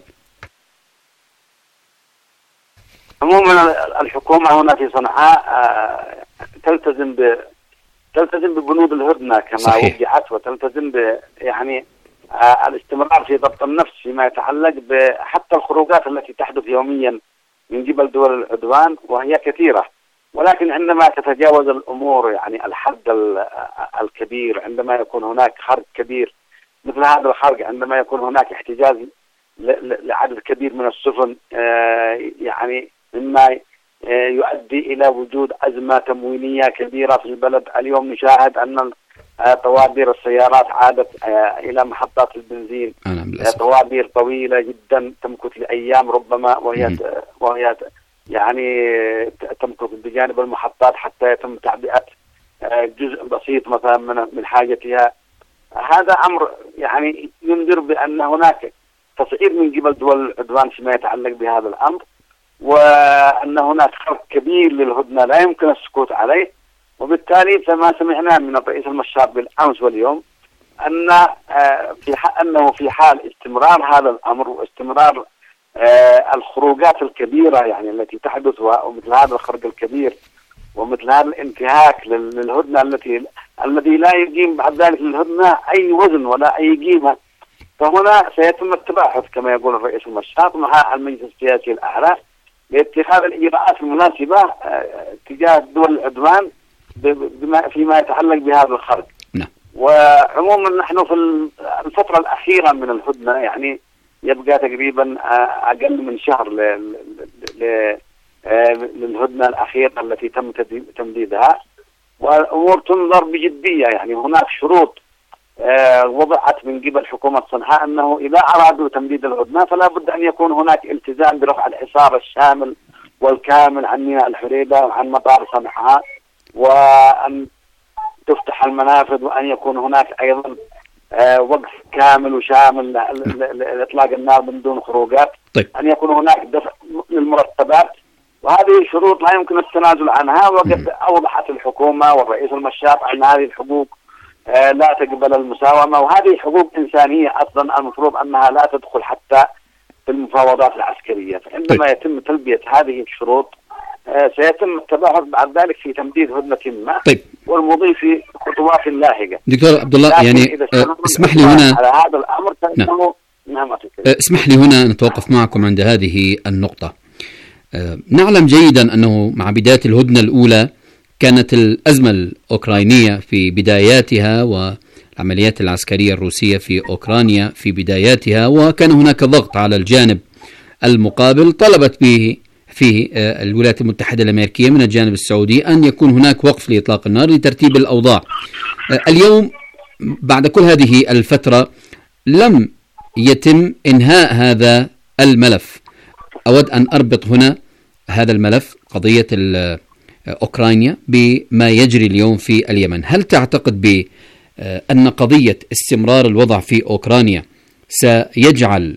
عموما الحكومة هنا في صنعاء تلتزم ب تلتزم ببنود الهدنة كما وجهت، وتلتزم ب يعني الاستمرار في ضبط النفس فيما يتعلق بحتى الخروجات التي تحدث يوميا من قبل دول العدوان، وهي كثيرة. ولكن عندما تتجاوز الأمور يعني الحد الكبير، عندما يكون هناك خرق كبير مثل هذا الخرق، عندما يكون هناك احتجاز لعدد كبير من السفن، يعني مما يؤدي إلى وجود أزمة تموينية كبيرة في البلد. اليوم نشاهد أن طوابير السيارات عادت إلى محطات البنزين، طوابير طويلة جدا تمكث لأيام ربما، وهي وهي يعني تمكث بجانب المحطات حتى يتم تعبئة جزء بسيط مثلا من من حاجتها. هذا أمر يعني ينذر بأن هناك تصعيد من قبل دول العدوان فيما يتعلق بهذا الأمر، وأن هناك خرق كبير للهدنة لا يمكن السكوت عليه. وبالتالي فما سمعناه من الرئيس المشاط بالأمس واليوم أن في أنه في حال استمرار هذا الأمر واستمرار الخروجات الكبيرة يعني التي تحدث، ومثل هذا الخرق الكبير ومثل هذا الانتهاك للهدنة التي الذي لا يقيم بعد ذلك للهدنة أي وزن ولا أي قيمة، فهنا سيتم التباحث كما يقول الرئيس المشاط مع المجلس السياسي الأعلى لاتخاذ الإجراءات المناسبة تجاه دول العدوان بما فيما يتعلق بهذا الخرق. نعم. وعموما نحن في الفترة الأخيرة من الهدنة يعني يبقى تقريبا أقل من شهر للهدنة الأخيرة التي تم تمديدها، والأمور تنظر بجدية. يعني هناك شروط وضعت من قبل حكومة صنعاء أنه إذا أرادوا تمديد الهدنة فلا بد أن يكون هناك التزام برفع الحصار الشامل والكامل عن ميناء الحديدة وعن مطار صنعاء، وأن تفتح المنافذ، وأن يكون هناك أيضا وقف كامل وشامل لإطلاق النار من دون خروجات. طيب. أن يكون هناك دفع للمرتبات، وهذه شروط لا يمكن التنازل عنها. وقد أوضحت الحكومة والرئيس المشاط أن هذه الحقوق لا تقبل المساومة، وهذه حقوق إنسانية أصلا المفروض أنها لا تدخل حتى في المفاوضات العسكرية. فعندما طيب. يتم تلبية هذه الشروط سيتم التباحث بعد ذلك في تمديد هدنة ما، طيب. والمضي في خطوات لاحقة. دكتور عبد الله، يعني اسمح لي هنا على هذا الأمر نعم. نعم. اسمح لي هنا نتوقف معكم عند هذه النقطة. نعلم جيدا أنه مع بداية الهدنة الأولى كانت الأزمة الأوكرانية في بداياتها والعمليات العسكرية الروسية في أوكرانيا في بداياتها، وكان هناك ضغط على الجانب المقابل طلبت به فيه الولايات المتحدة الأمريكية من الجانب السعودي أن يكون هناك وقف لإطلاق النار لترتيب الأوضاع. اليوم بعد كل هذه الفترة لم يتم إنهاء هذا الملف. أود أن أربط هنا هذا الملف قضية أوكرانيا بما يجري اليوم في اليمن. هل تعتقد بأن قضية استمرار الوضع في أوكرانيا سيجعل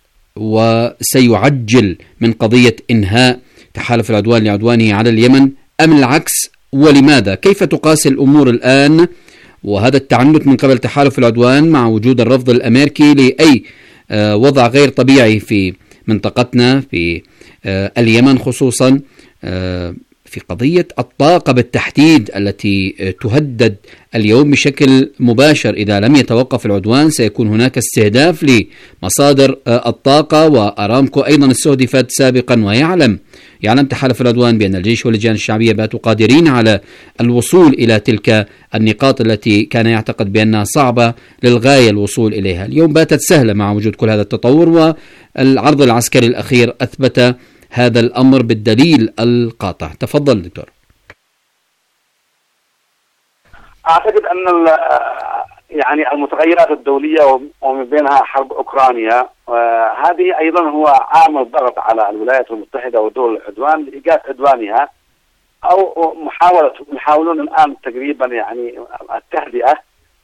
وسيعجل من قضية إنهاء تحالف العدوان لعدوانه على اليمن، أم العكس؟ ولماذا؟ كيف تقاس الأمور الآن وهذا التعنت من قبل تحالف العدوان مع وجود الرفض الأمريكي لأي وضع غير طبيعي في منطقتنا في اليمن، خصوصا في قضية الطاقة بالتحديد التي تهدد اليوم بشكل مباشر. إذا لم يتوقف العدوان سيكون هناك استهداف لمصادر الطاقة، وأرامكو أيضا استهدفت سابقا، ويعلم يعلم تحالف العدوان بأن الجيش واللجان الشعبية باتوا قادرين على الوصول إلى تلك النقاط التي كان يعتقد بأنها صعبة للغاية الوصول إليها. اليوم باتت سهلة مع وجود كل هذا التطور، والعرض العسكري الأخير أثبت هذا الأمر بالدليل القاطع. تفضل دكتور. أعتقد أن يعني المتغيرات الدولية ومن بينها حرب أوكرانيا هذه أيضا هو عامل ضغط على الولايات المتحدة ودول العدوان لإيقاف عدوانها، أو محاولة يحاولون الآن تقريبا يعني التهدئة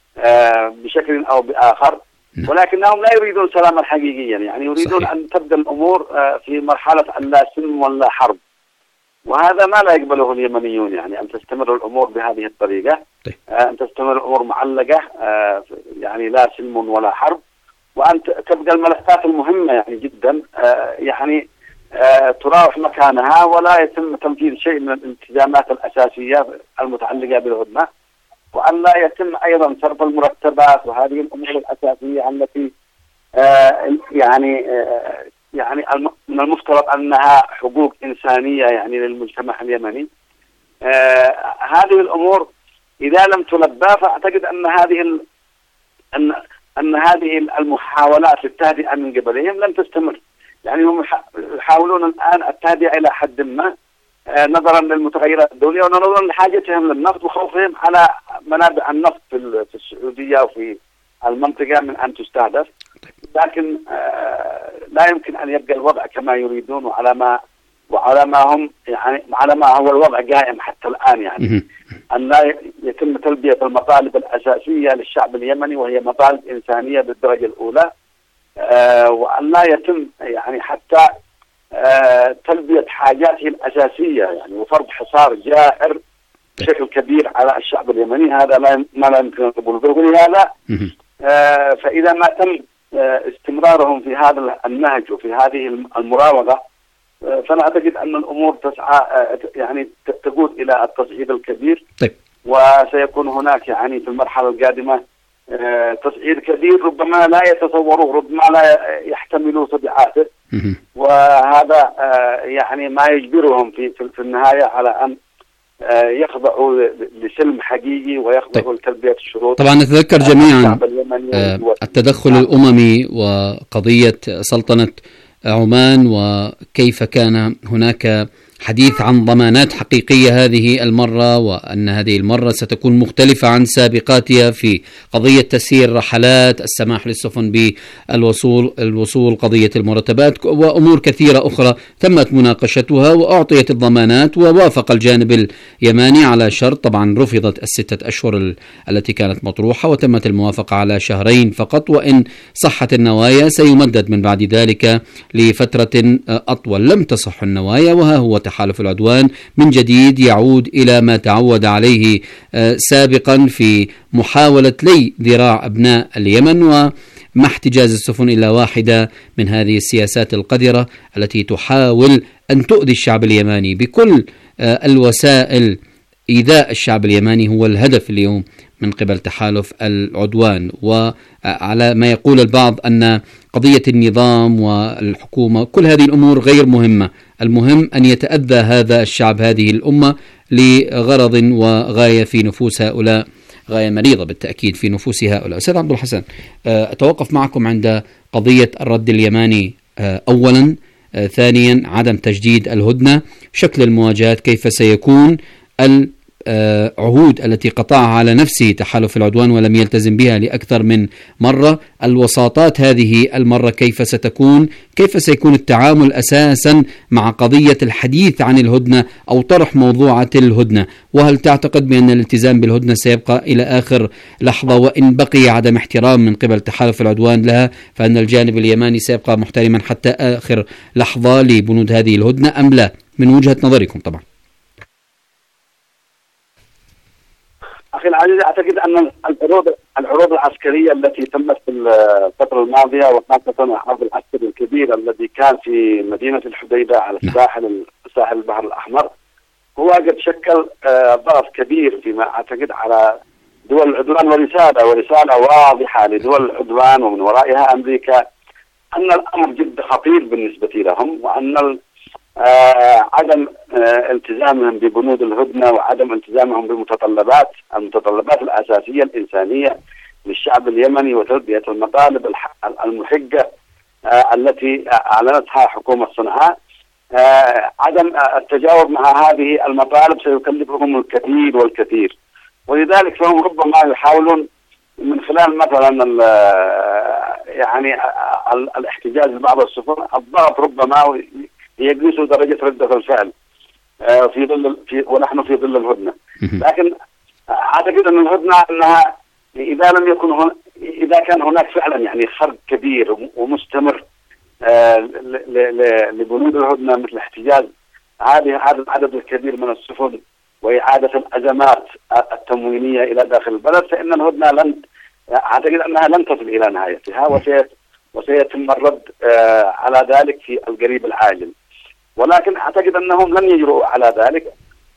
بشكل أو بآخر، ولكنهم لا يريدون سلاما حقيقيا، يعني يريدون صحيح. أن تبدأ الأمور في مرحلة اللا سلم ولا حرب، وهذا ما لا يقبله اليمنيون، يعني أن تستمر الأمور بهذه الطريقة، أن تستمر الأمور معلقة يعني لا سلم ولا حرب، وأن تبقى الملفات المهمة يعني جدا يعني تراوح مكانها ولا يتم تنفيذ شيء من الالتزامات الأساسية المتعلقة بالهدنة، وأن لا يتم أيضا صرف المرتبات وهذه الأمور الأساسية التي يعني يعني من المفترض أنها حقوق إنسانية يعني للمجتمع اليمني. هذه الأمور إذا لم تلبى فأعتقد أن هذه أن أن هذه المحاولات للتهدئة من قبلهم لن تستمر، يعني هم يحاولون الآن التهدئة إلى حد ما نظرا للمتغيرات الدولية ونظرا لحاجتهم للنفط وخوفهم على منابع النفط في السعودية وفي المنطقة من أن تستهدف، لكن لا يمكن أن يبقى الوضع كما يريدون وعلى ما وعلى ما هم يعني على ما هو الوضع قائم حتى الآن، يعني أن لا يتم تلبية المطالب الأساسية للشعب اليمني وهي مطالب إنسانية بالدرجة الأولى، وأن لا يتم يعني حتى تلبية حاجاته الأساسية، يعني وفرض حصار جائر بشكل كبير على الشعب اليمني، هذا لا ما لا يمكن أن نقوله. ولهذا فإذا ما تم استمرارهم في هذا النهج وفي هذه المراوغة فأنا أعتقد أن الأمور تسعى يعني تقود إلى التصعيد الكبير. طيب. وسيكون هناك يعني في المرحلة القادمة تصعيد كبير ربما لا يتصوروه، ربما لا يحتملوا تبعاته، وهذا يعني ما يجبرهم في في النهاية على أن يخضعوا لسلم حقيقي ويخضعوا لتلبية الشروط. طبعا نتذكر جميعا التدخل الأممي وقضية سلطنة عمان وكيف كان هناك حديث عن ضمانات حقيقية هذه المرة، وأن هذه المرة ستكون مختلفة عن سابقاتها في قضية تسيير رحلات، السماح للسفن بالوصول الوصول قضية المرتبات وأمور كثيرة أخرى تمت مناقشتها وأعطيت الضمانات، ووافق الجانب اليماني على شرط، طبعا رفضت الستة أشهر التي كانت مطروحة وتمت الموافقة على شهرين فقط، وإن صحت النوايا سيمدد من بعد ذلك لفترة أطول. لم تصح النوايا، وها هو تحالف العدوان من جديد يعود إلى ما تعود عليه سابقا في محاولة لي ذراع أبناء اليمن وما احتجاز السفن إلا واحدة من هذه السياسات القذرة التي تحاول أن تؤذي الشعب اليمني بكل الوسائل. إيذاء الشعب اليمني هو الهدف اليوم من قبل تحالف العدوان، وعلى ما يقول البعض أن قضية النظام والحكومة كل هذه الأمور غير مهمة، المهم أن يتأذى هذا الشعب هذه الأمة لغرض وغاية في نفوس هؤلاء، غاية مريضة بالتأكيد في نفوس هؤلاء. أستاذ عبد الحسن، أتوقف معكم عند قضية الرد اليماني أولا، ثانيا عدم تجديد الهدنة، شكل المواجهات كيف سيكون، العهود التي قطعها على نفسه تحالف العدوان ولم يلتزم بها لأكثر من مرة، الوساطات هذه المرة كيف ستكون، كيف سيكون التعامل أساسا مع قضية الحديث عن الهدنة أو طرح موضوعة الهدنة، وهل تعتقد بأن الالتزام بالهدنة سيبقى إلى آخر لحظة، وإن بقي عدم احترام من قبل تحالف العدوان لها فأن الجانب اليماني سيبقى محترما حتى آخر لحظة لبنود هذه الهدنة أم لا، من وجهة نظركم طبعا؟ أخي العزيز، أعتقد أن العروض العروض العسكرية التي تمت في الفترة الماضية وخاصة الحرب العسكري الكبير الذي كان في مدينة الحديدة على الساحل ساحل البحر الأحمر هو قد شكل ضغط كبير فيما أعتقد على دول العدوان، ورسالة ورسالة واضحة لدول العدوان ومن ورائها أمريكا أن الأمر جد خطير بالنسبة لهم، وأن آه عدم آه التزامهم ببنود الهدنة وعدم التزامهم بمتطلبات المتطلبات الأساسية الإنسانية للشعب اليمني وتلبية المطالب المحقة آه التي أعلنتها حكومة صنعاء، آه عدم التجاوب مع هذه المطالب سيكلفهم الكثير والكثير. ولذلك فهم ربما يحاولون من خلال مثلا يعني الاحتجاج ببعض السفن الضغط ربما يقيسوا درجة ردة الفعل في ظل في ونحن في ظل الهدنة. لكن أعتقد أن الهدنة أنها إذا لم يكن هن إذا كان هناك فعلا يعني خرق كبير ومستمر لبنود الهدنة مثل احتجاج هذه هذا العدد الكبير من السفن وإعادة الأزمات التموينية إلى داخل البلد، فإن الهدنة لن أعتقد أنها لن تصل إلى نهايتها وسيتم الرد على ذلك في القريب العاجل. ولكن أعتقد أنهم لن يجرؤوا على ذلك،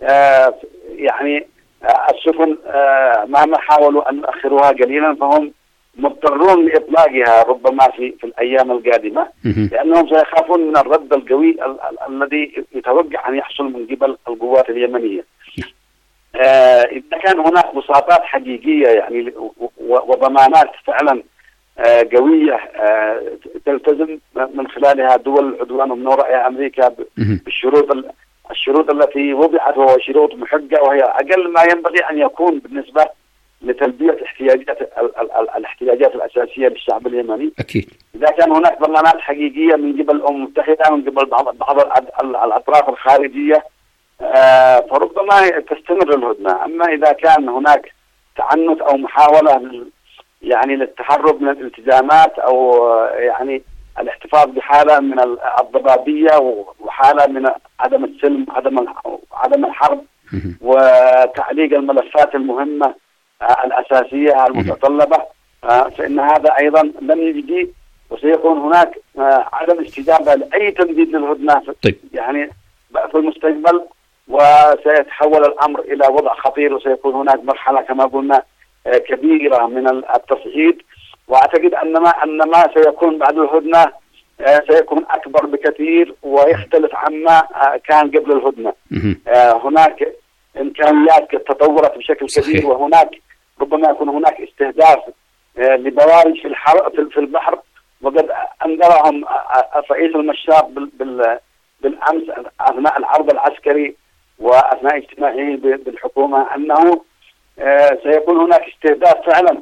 يعني السفن مهما حاولوا أن يؤخروها قليلا فهم مضطرون لإطلاقها ربما في في الأيام القادمة، لأنهم سيخافون من الرد القوي الذي يتوقع أن يحصل من قبل القوات اليمنية. آه إذا كان هناك بساطات حقيقية يعني وضمانات فعلا آه قوية آه تلتزم من خلالها دول العدوان ومن ورائها أمريكا بالشروط الشروط التي وضعت، وهو شروط محقة وهي أقل ما ينبغي أن يكون بالنسبة لتلبية احتياجات الاحتياجات الأساسية للشعب اليمني. أكيد. إذا كان هناك ضمانات حقيقية من قبل الأمم المتحدة من قبل بعض بعض الأطراف الخارجية آه فربما تستمر الهدنة. أما إذا كان هناك تعنت أو محاولة يعني للتهرب من الالتزامات أو يعني الاحتفاظ بحالة من الضبابية وحالة من عدم السلم عدم عدم الحرب وتعليق الملفات المهمة الأساسية المتطلبة، فإن هذا أيضا لن يجدي وسيكون هناك عدم استجابة لأي تمديد للهدنة طيب. يعني في المستقبل، وسيتحول الأمر إلى وضع خطير وسيكون هناك مرحلة كما قلنا كبيرة من التصعيد. وأعتقد أن ما أن ما سيكون بعد الهدنة سيكون أكبر بكثير ويختلف عما كان قبل الهدنة. هناك إمكانيات تطورت بشكل كبير، وهناك ربما يكون هناك استهداف لبوارج في الحر في البحر، وقد أنذرهم رئيس المشاط بالأمس أثناء العرض العسكري وأثناء اجتماعه بالحكومة أنه سيكون هناك استهداف فعلا،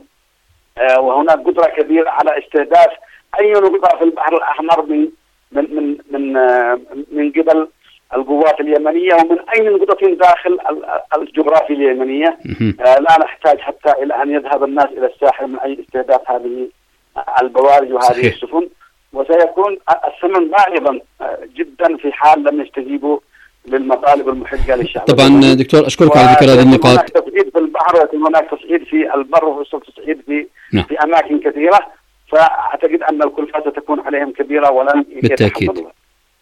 وهناك قدرة كبيرة على استهداف أي نقطة في البحر الأحمر من من من من, من قبل القوات اليمنية ومن أي نقطة داخل الجغرافيا اليمنية. لا نحتاج حتى إلى أن يذهب الناس إلى الساحل من أي استهداف هذه البوارج وهذه صحيح. السفن، وسيكون الثمن باهظا جدا في حال لم يستجيبوا للمطالب المحقة للشعب. طبعا اليمني. دكتور أشكرك على ذكر هذه النقاط. هناك تصعيد في البحر ويكون هناك تصعيد في البر ويكون تصعيد في نعم. في أماكن كثيرة، فأعتقد أن الكلفة ستكون عليهم كبيرة ولن يتحملوها.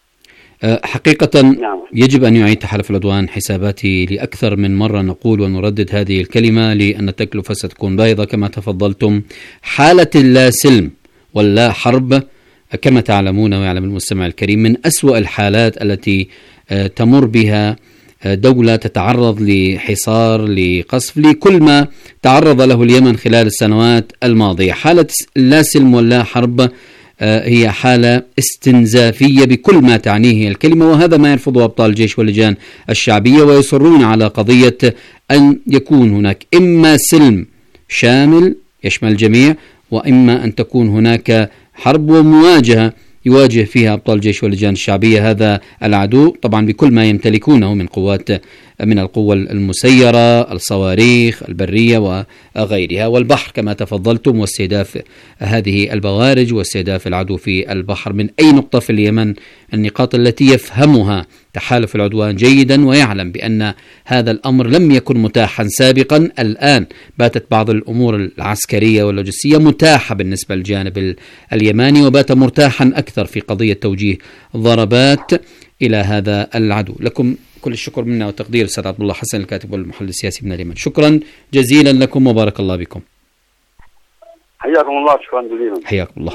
حقيقة نعم. يجب أن يعيد تحالف العدوان حساباته لأكثر من مرة، نقول ونردد هذه الكلمة لأن التكلفة ستكون باهظة كما تفضلتم. حالة اللا سلم واللا حرب كما تعلمون ويعلم المستمع الكريم من أسوأ الحالات التي تمر بها دولة تتعرض لحصار لقصف لكل ما تعرض له اليمن خلال السنوات الماضية. حالة لا سلم ولا حرب هي حالة استنزافية بكل ما تعنيه الكلمة، وهذا ما يرفضه أبطال الجيش واللجان الشعبية، ويصرون على قضية أن يكون هناك إما سلم شامل يشمل الجميع، وإما أن تكون هناك حرب ومواجهة يواجه فيها أبطال الجيش واللجان الشعبية هذا العدو، طبعا بكل ما يمتلكونه من قوات من القوة المسيرة، الصواريخ البرية وغيرها، والبحر كما تفضلتم، واستهداف هذه البوارج واستهداف العدو في البحر من أي نقطة في اليمن، النقاط التي يفهمها تحالف العدوان جيدا ويعلم بأن هذا الأمر لم يكن متاحا سابقا. الآن باتت بعض الأمور العسكرية واللوجستية متاحة بالنسبة للجانب اليماني، وبات مرتاحا أكثر في قضية توجيه ضربات إلى هذا العدو. لكم كل الشكر منا والتقدير أستاذ عبد الله حسن الكاتب والمحلل السياسي من اليمن. شكرا جزيلا لكم وبارك الله بكم. حياكم الله. شكرا جزيلا. حياكم الله.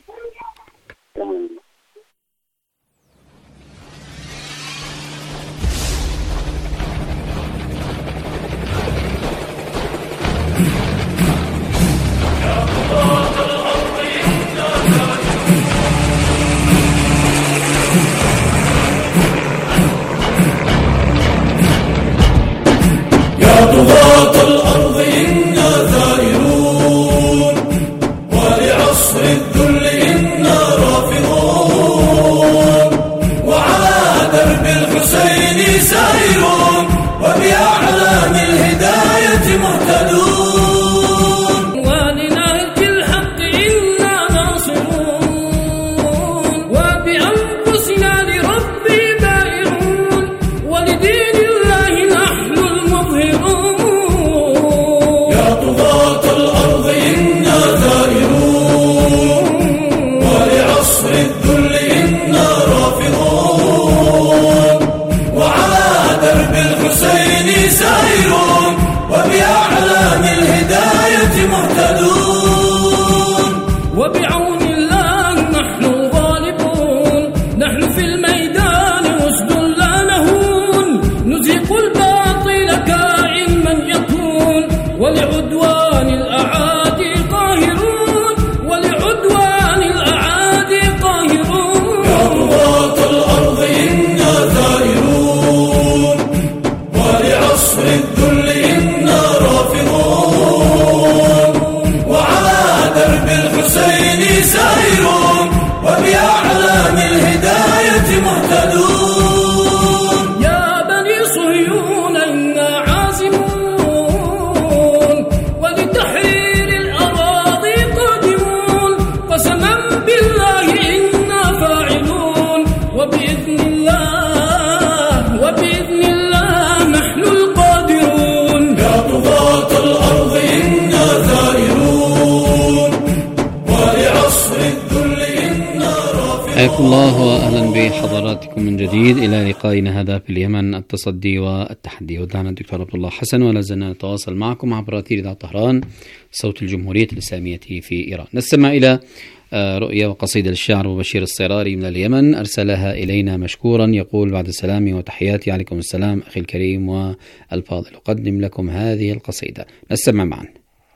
طغاة الأرض إنا ثائرون ولعصر الذل إنا رافضون وعلى درب الحسين سائرون وبأعلام الهداية مهتدون ولنهج الحق إنا ناصرون وبأنفسنا لربي بائعون ولدين الله نحن المظهرون. سائرون وبأعلام الهداية مهتدون وبعون الله نحن غالبون. نحن في الميدان أسد لا نهون نزيق الباطل كائن من يكون ولعدوان الأعادي قاهرون ولعدوان الأعادي قاهرون. يا طغاة الأرض إنا ثائرون ولعصر الذل إنا رافضون وعلى درب الحسين سائرون وبأعلام الهداية مهتدون. يا بني صهيون إنا عازمون ولتحرير الأراضي قادمون قسما بالله إنا فاعلون وبإذن الله وبإذن الله نحن القادرون. يا طغاة الأرض إنا ثائرون ولعصر الذل إنا رافضون. حياكم الله وأهلا بحضراتكم من جديد إلى لقائنا هذا في اليمن التصدي والتحدي. ودعنا الدكتور عبد الله حسن ولا زلنا نتواصل معكم عبر أثير إذاعة طهران صوت الجمهورية الإسلامية في إيران. نستمع إلى رؤية وقصيدة للشاعر بشير الصراري من اليمن أرسلها إلينا مشكورا، يقول: بعد سلامي وتحياتي عليكم السلام أخي الكريم والفاضل، أقدم لكم هذه القصيدة. نستمع معا.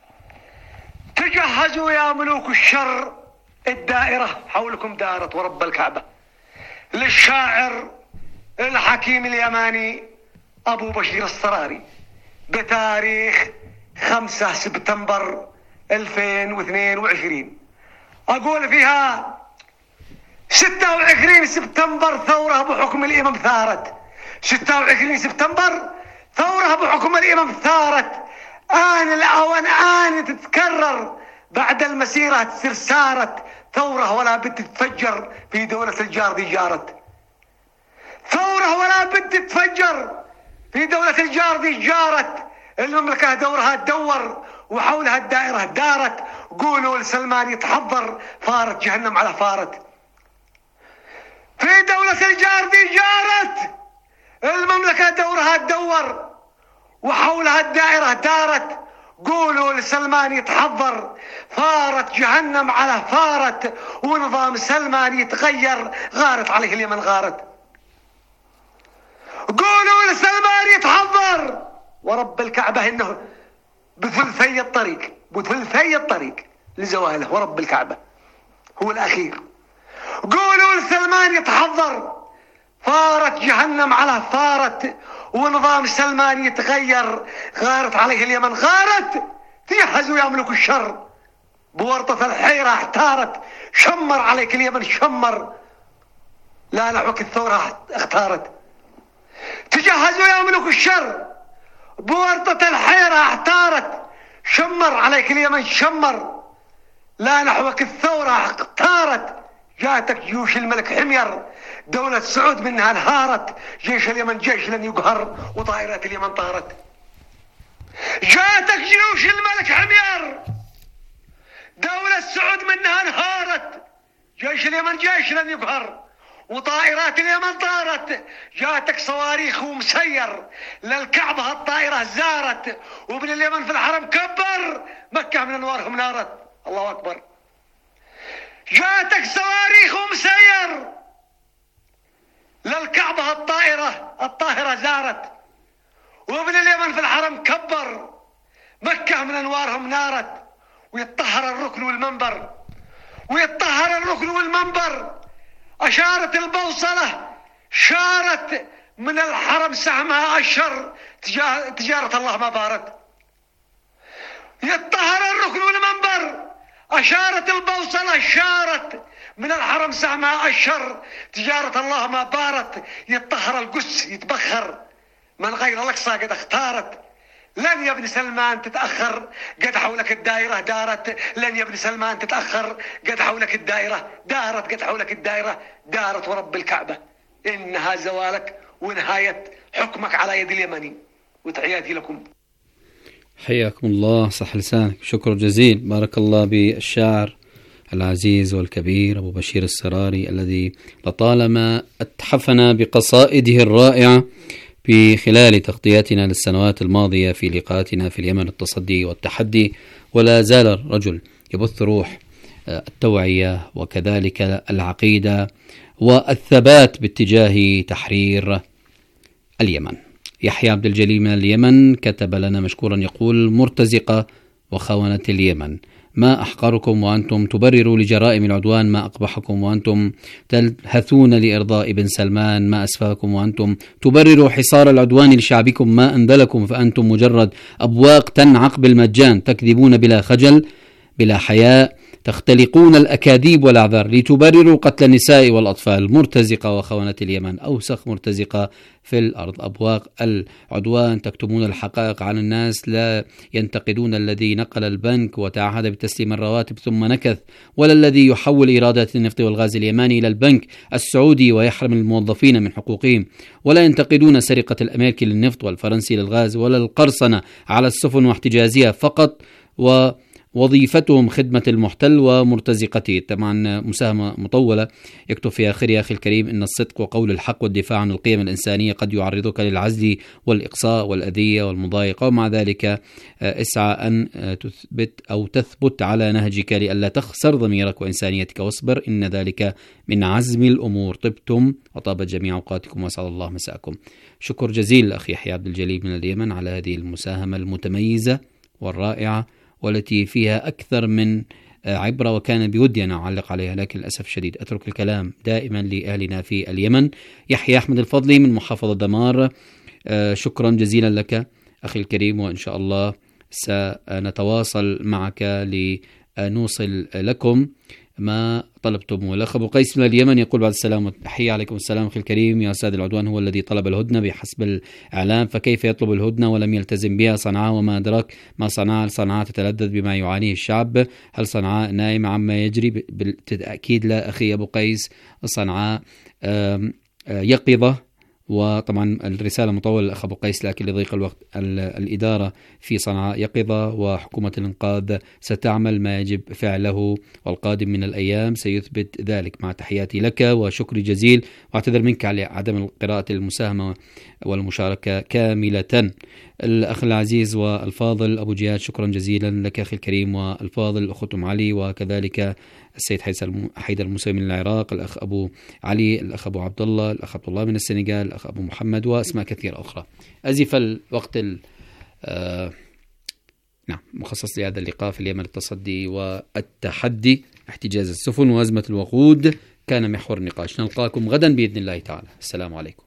تجهزوا يا ملوك الشر، الدائرة حولكم دارت ورب الكعبة. للشاعر الحكيم اليماني أبو بشير الصراري بتاريخ خمسة سبتمبر ألفين واثنين وعشرين. أقول فيها: ستة وعشرين سبتمبر ثورة بحكم الإمام ثارت. ستة وعشرين سبتمبر ثورة بحكم الإمام ثارت. آن الأوان آن تتكرر، بعد المسيرة تصير سارت ثورة ولا بد تتفجر في دولة الجار دي جارت. ثورة ولا بد تتفجر في دولة الجار دي جارت. المملكة دورها تدور وحولها الدائرة دارت. قولوا لسلمان يتحضر، فارت جهنم على فارت. في دولة الجار دي جارت، المملكة دورها تدور وحولها الدائرة دارت. قولوا لسلمان يتحضر، فارت جهنم على فارت. ونظام سلمان يتغير، غارت عليه اليمن غارت. قولوا لسلمان يتحضر ورب الكعبة إنه بثلثي الطريق، بثلثي الطريق لزواله، ورب الكعبة هو الأخير. قولوا لسلمان يتحضر، فارت جهنم على فارت. ونظام سلمان يتغير، غارت عليه اليمن غارت. تجهزوا يا ملوك الشر، بورطة الحيرة احتارت. شمر عليك اليمن شمر، لا نحوك الثورة اختارت. تجهزوا يا ملوك الشر، بورطة الحيرة احتارت. شمر عليك اليمن شمر، لا نحوك الثورة اختارت. جاتك جيوش الملك حمير، دولة سعود منها انهارت. جيش اليمن جيش لن يقهر، وطائرات اليمن طارت. جاتك جيوش الملك حمير، دولة سعود منها انهارت. جيش اليمن جيش لن يقهر، وطائرات اليمن طارت، جاتك صواريخ ومسير للكعبة هالطائرة زارت، وابن اليمن في الحرم كبر، مكة من انوارهم نارت. الله اكبر. جاتك صواريخ ومسير للكعبة هالطائرة الطاهرة زارت، وابن اليمن في الحرم كبر، مكة من انوارهم نارت. ويتطهر الركن والمنبر، ويتطهر الركن والمنبر. أشارت البوصلة، شارت من الحرم سهمها الشر، تجارة الله ما بارت. يتطهر الركن والمنبر، أشارت البوصلة، شارت من الحرم سهمها الشر، تجارة الله ما بارت. يتطهر القدس، يتبخر من غير الأقصى قد اختارت. لن يا ابن سلمان تتأخر، قد حولك الدائرة دارت. لن يا ابن سلمان تتأخر، قد حولك الدائرة دارت. قد حولك الدائرة دارت ورب الكعبة، إنها زوالك ونهاية حكمك على يد اليمني. وتحياتي لكم. حياكم الله، صح لسانك، شكر جزيل. بارك الله بالشاعر العزيز والكبير أبو بشير السراري الذي لطالما أتحفنا بقصائده الرائعة في خلال تغطياتنا للسنوات الماضية في لقاءاتنا في اليمن التصدي والتحدي. ولا زال الرجل يبث روح التوعية وكذلك العقيدة والثبات باتجاه تحرير اليمن. يحيى عبد الجليل من اليمن كتب لنا مشكورا يقول: مرتزقة وخونة اليمن، ما أحقركم وأنتم تبرروا لجرائم العدوان، ما أقبحكم وأنتم تلهثون لإرضاء بن سلمان، ما أسفاكم وأنتم تبرروا حصار العدوان لشعبكم، ما أنذلكم فأنتم مجرد أبواق تنعق بالمجان، تكذبون بلا خجل بلا حياء، تختلقون الأكاذيب والأعذار لتبرروا قتل النساء والأطفال. مرتزقة وخونة اليمن، أوسخ مرتزقة في الأرض، أبواق العدوان، تكتمون الحقائق عن الناس، لا ينتقدون الذي نقل البنك وتعهد بتسليم الرواتب ثم نكث، ولا الذي يحول إيرادات النفط والغاز اليماني إلى البنك السعودي ويحرم الموظفين من حقوقهم، ولا ينتقدون سرقة الأمريكي للنفط والفرنسي للغاز، ولا القرصنة على السفن واحتجازها فقط، و وظيفتهم خدمة المحتل ومرتزقته. طبعا مساهمة مطولة يكتب في آخرها: أخي الكريم، إن الصدق وقول الحق والدفاع عن القيم الإنسانية قد يعرضك للعزل والإقصاء والأذية والمضايقة، ومع ذلك اسعى أن تثبت أو تثبت على نهجك لئلا تخسر ضميرك وإنسانيتك، واصبر إن ذلك من عزم الأمور. طبتم وطابت جميع أوقاتكم وأسعد الله مساءكم. شكر جزيل أخي يحيى عبد الجليل من اليمن على هذه المساهمة المتميزة والرائعة، والتي فيها أكثر من عبرة، وكان بودي أن أعلق عليها لكن للأسف الشديد أترك الكلام دائما لأهلنا في اليمن. يحيى أحمد الفضلي من محافظة دمار، شكرا جزيلا لك أخي الكريم، وإن شاء الله سنتواصل معك لنوصل لكم ما طلبتم. والأخ أبو قيس من اليمن يقول: بعد السلام والتحية. عليكم السلام أخي الكريم. يا أستاذ، العدوان هو الذي طلب الهدنة بحسب الإعلام، فكيف يطلب الهدنة ولم يلتزم بها صنعاء؟ وما أدراك ما صنعاء؟ صنعاء تتلذذ بما يعانيه الشعب؟ هل صنعاء نائمة عما يجري؟ بالتأكيد لا أخي أبو قيس، صنعاء يقظة. وطبعا الرسالة مطولة للأخ أبو قيس، لكن لضيق الوقت الإدارة في صنعاء يقظة، وحكومة الإنقاذ ستعمل ما يجب فعله، والقادم من الأيام سيثبت ذلك. مع تحياتي لك وشكري جزيل، واعتذر منك على عدم قراءة المساهمة والمشاركة كاملة. الأخ العزيز والفاضل أبو جهاد، شكرا جزيلا لك أخي الكريم والفاضل. الأخ أم علي، وكذلك السيد حيدر الموسوي من العراق، الأخ أبو علي، الأخ أبو عبد الله، الأخ عبد الله من السنغال، الأخ أبو محمد، وأسماء كثيرة أخرى. أزف الوقت ال آه نعم مخصص لهذا اللقاء في اليمن التصدي والتحدي، احتجاز السفن وأزمة الوقود كان محور النقاش. نلقاكم غدا بإذن الله تعالى. السلام عليكم.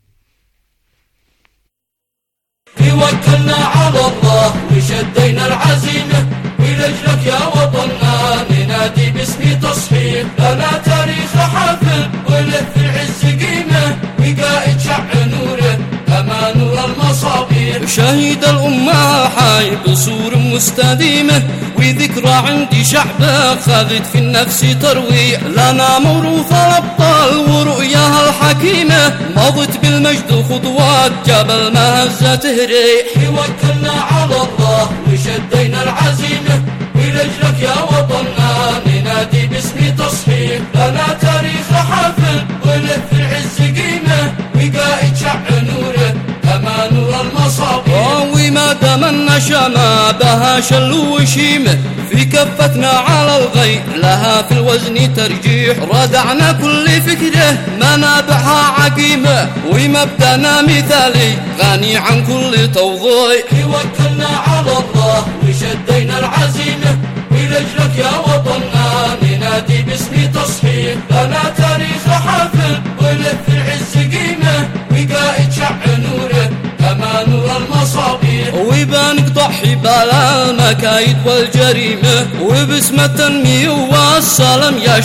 توكلنا على الله وشدينا العزيمة، ولجلك يا وطننا ننادي باسم تصحيح، لنا تاريخ حافل وله في العز قيمة، وقائد شع نوره كما نور المصابيح، شهيد الأمة حي بصور مستديمة، وذكرى عندي شعبك خذت في النفس ترويع، لنا موروث الأبطال ورؤياها الحكيمة، مضت بالمجد خطوات جبل ما هزة تهريح. توكلنا على الله وشدينا العزيمة، ولجلك يا وطننا ننادي باسم تصحيح، لنا تاريخ حافل وله لها شل وشيمة في كفتنا على الغي، لها في الوزن ترجيح، ردعنا كل فكرة منابعها عقيمة، ومبدأنا مثالي غني عن كل توضيح. توكلنا على الله وشدينا العزيمة، ولجلك يا وطننا ننادي باسم تصحيح، لنا تاريخ حافل وله في العز قيمة، وقائد شع نوره كما نور المصابيح، ويبان قطع حبال المكايد والجريمة، وباسم التنمية والسلام يا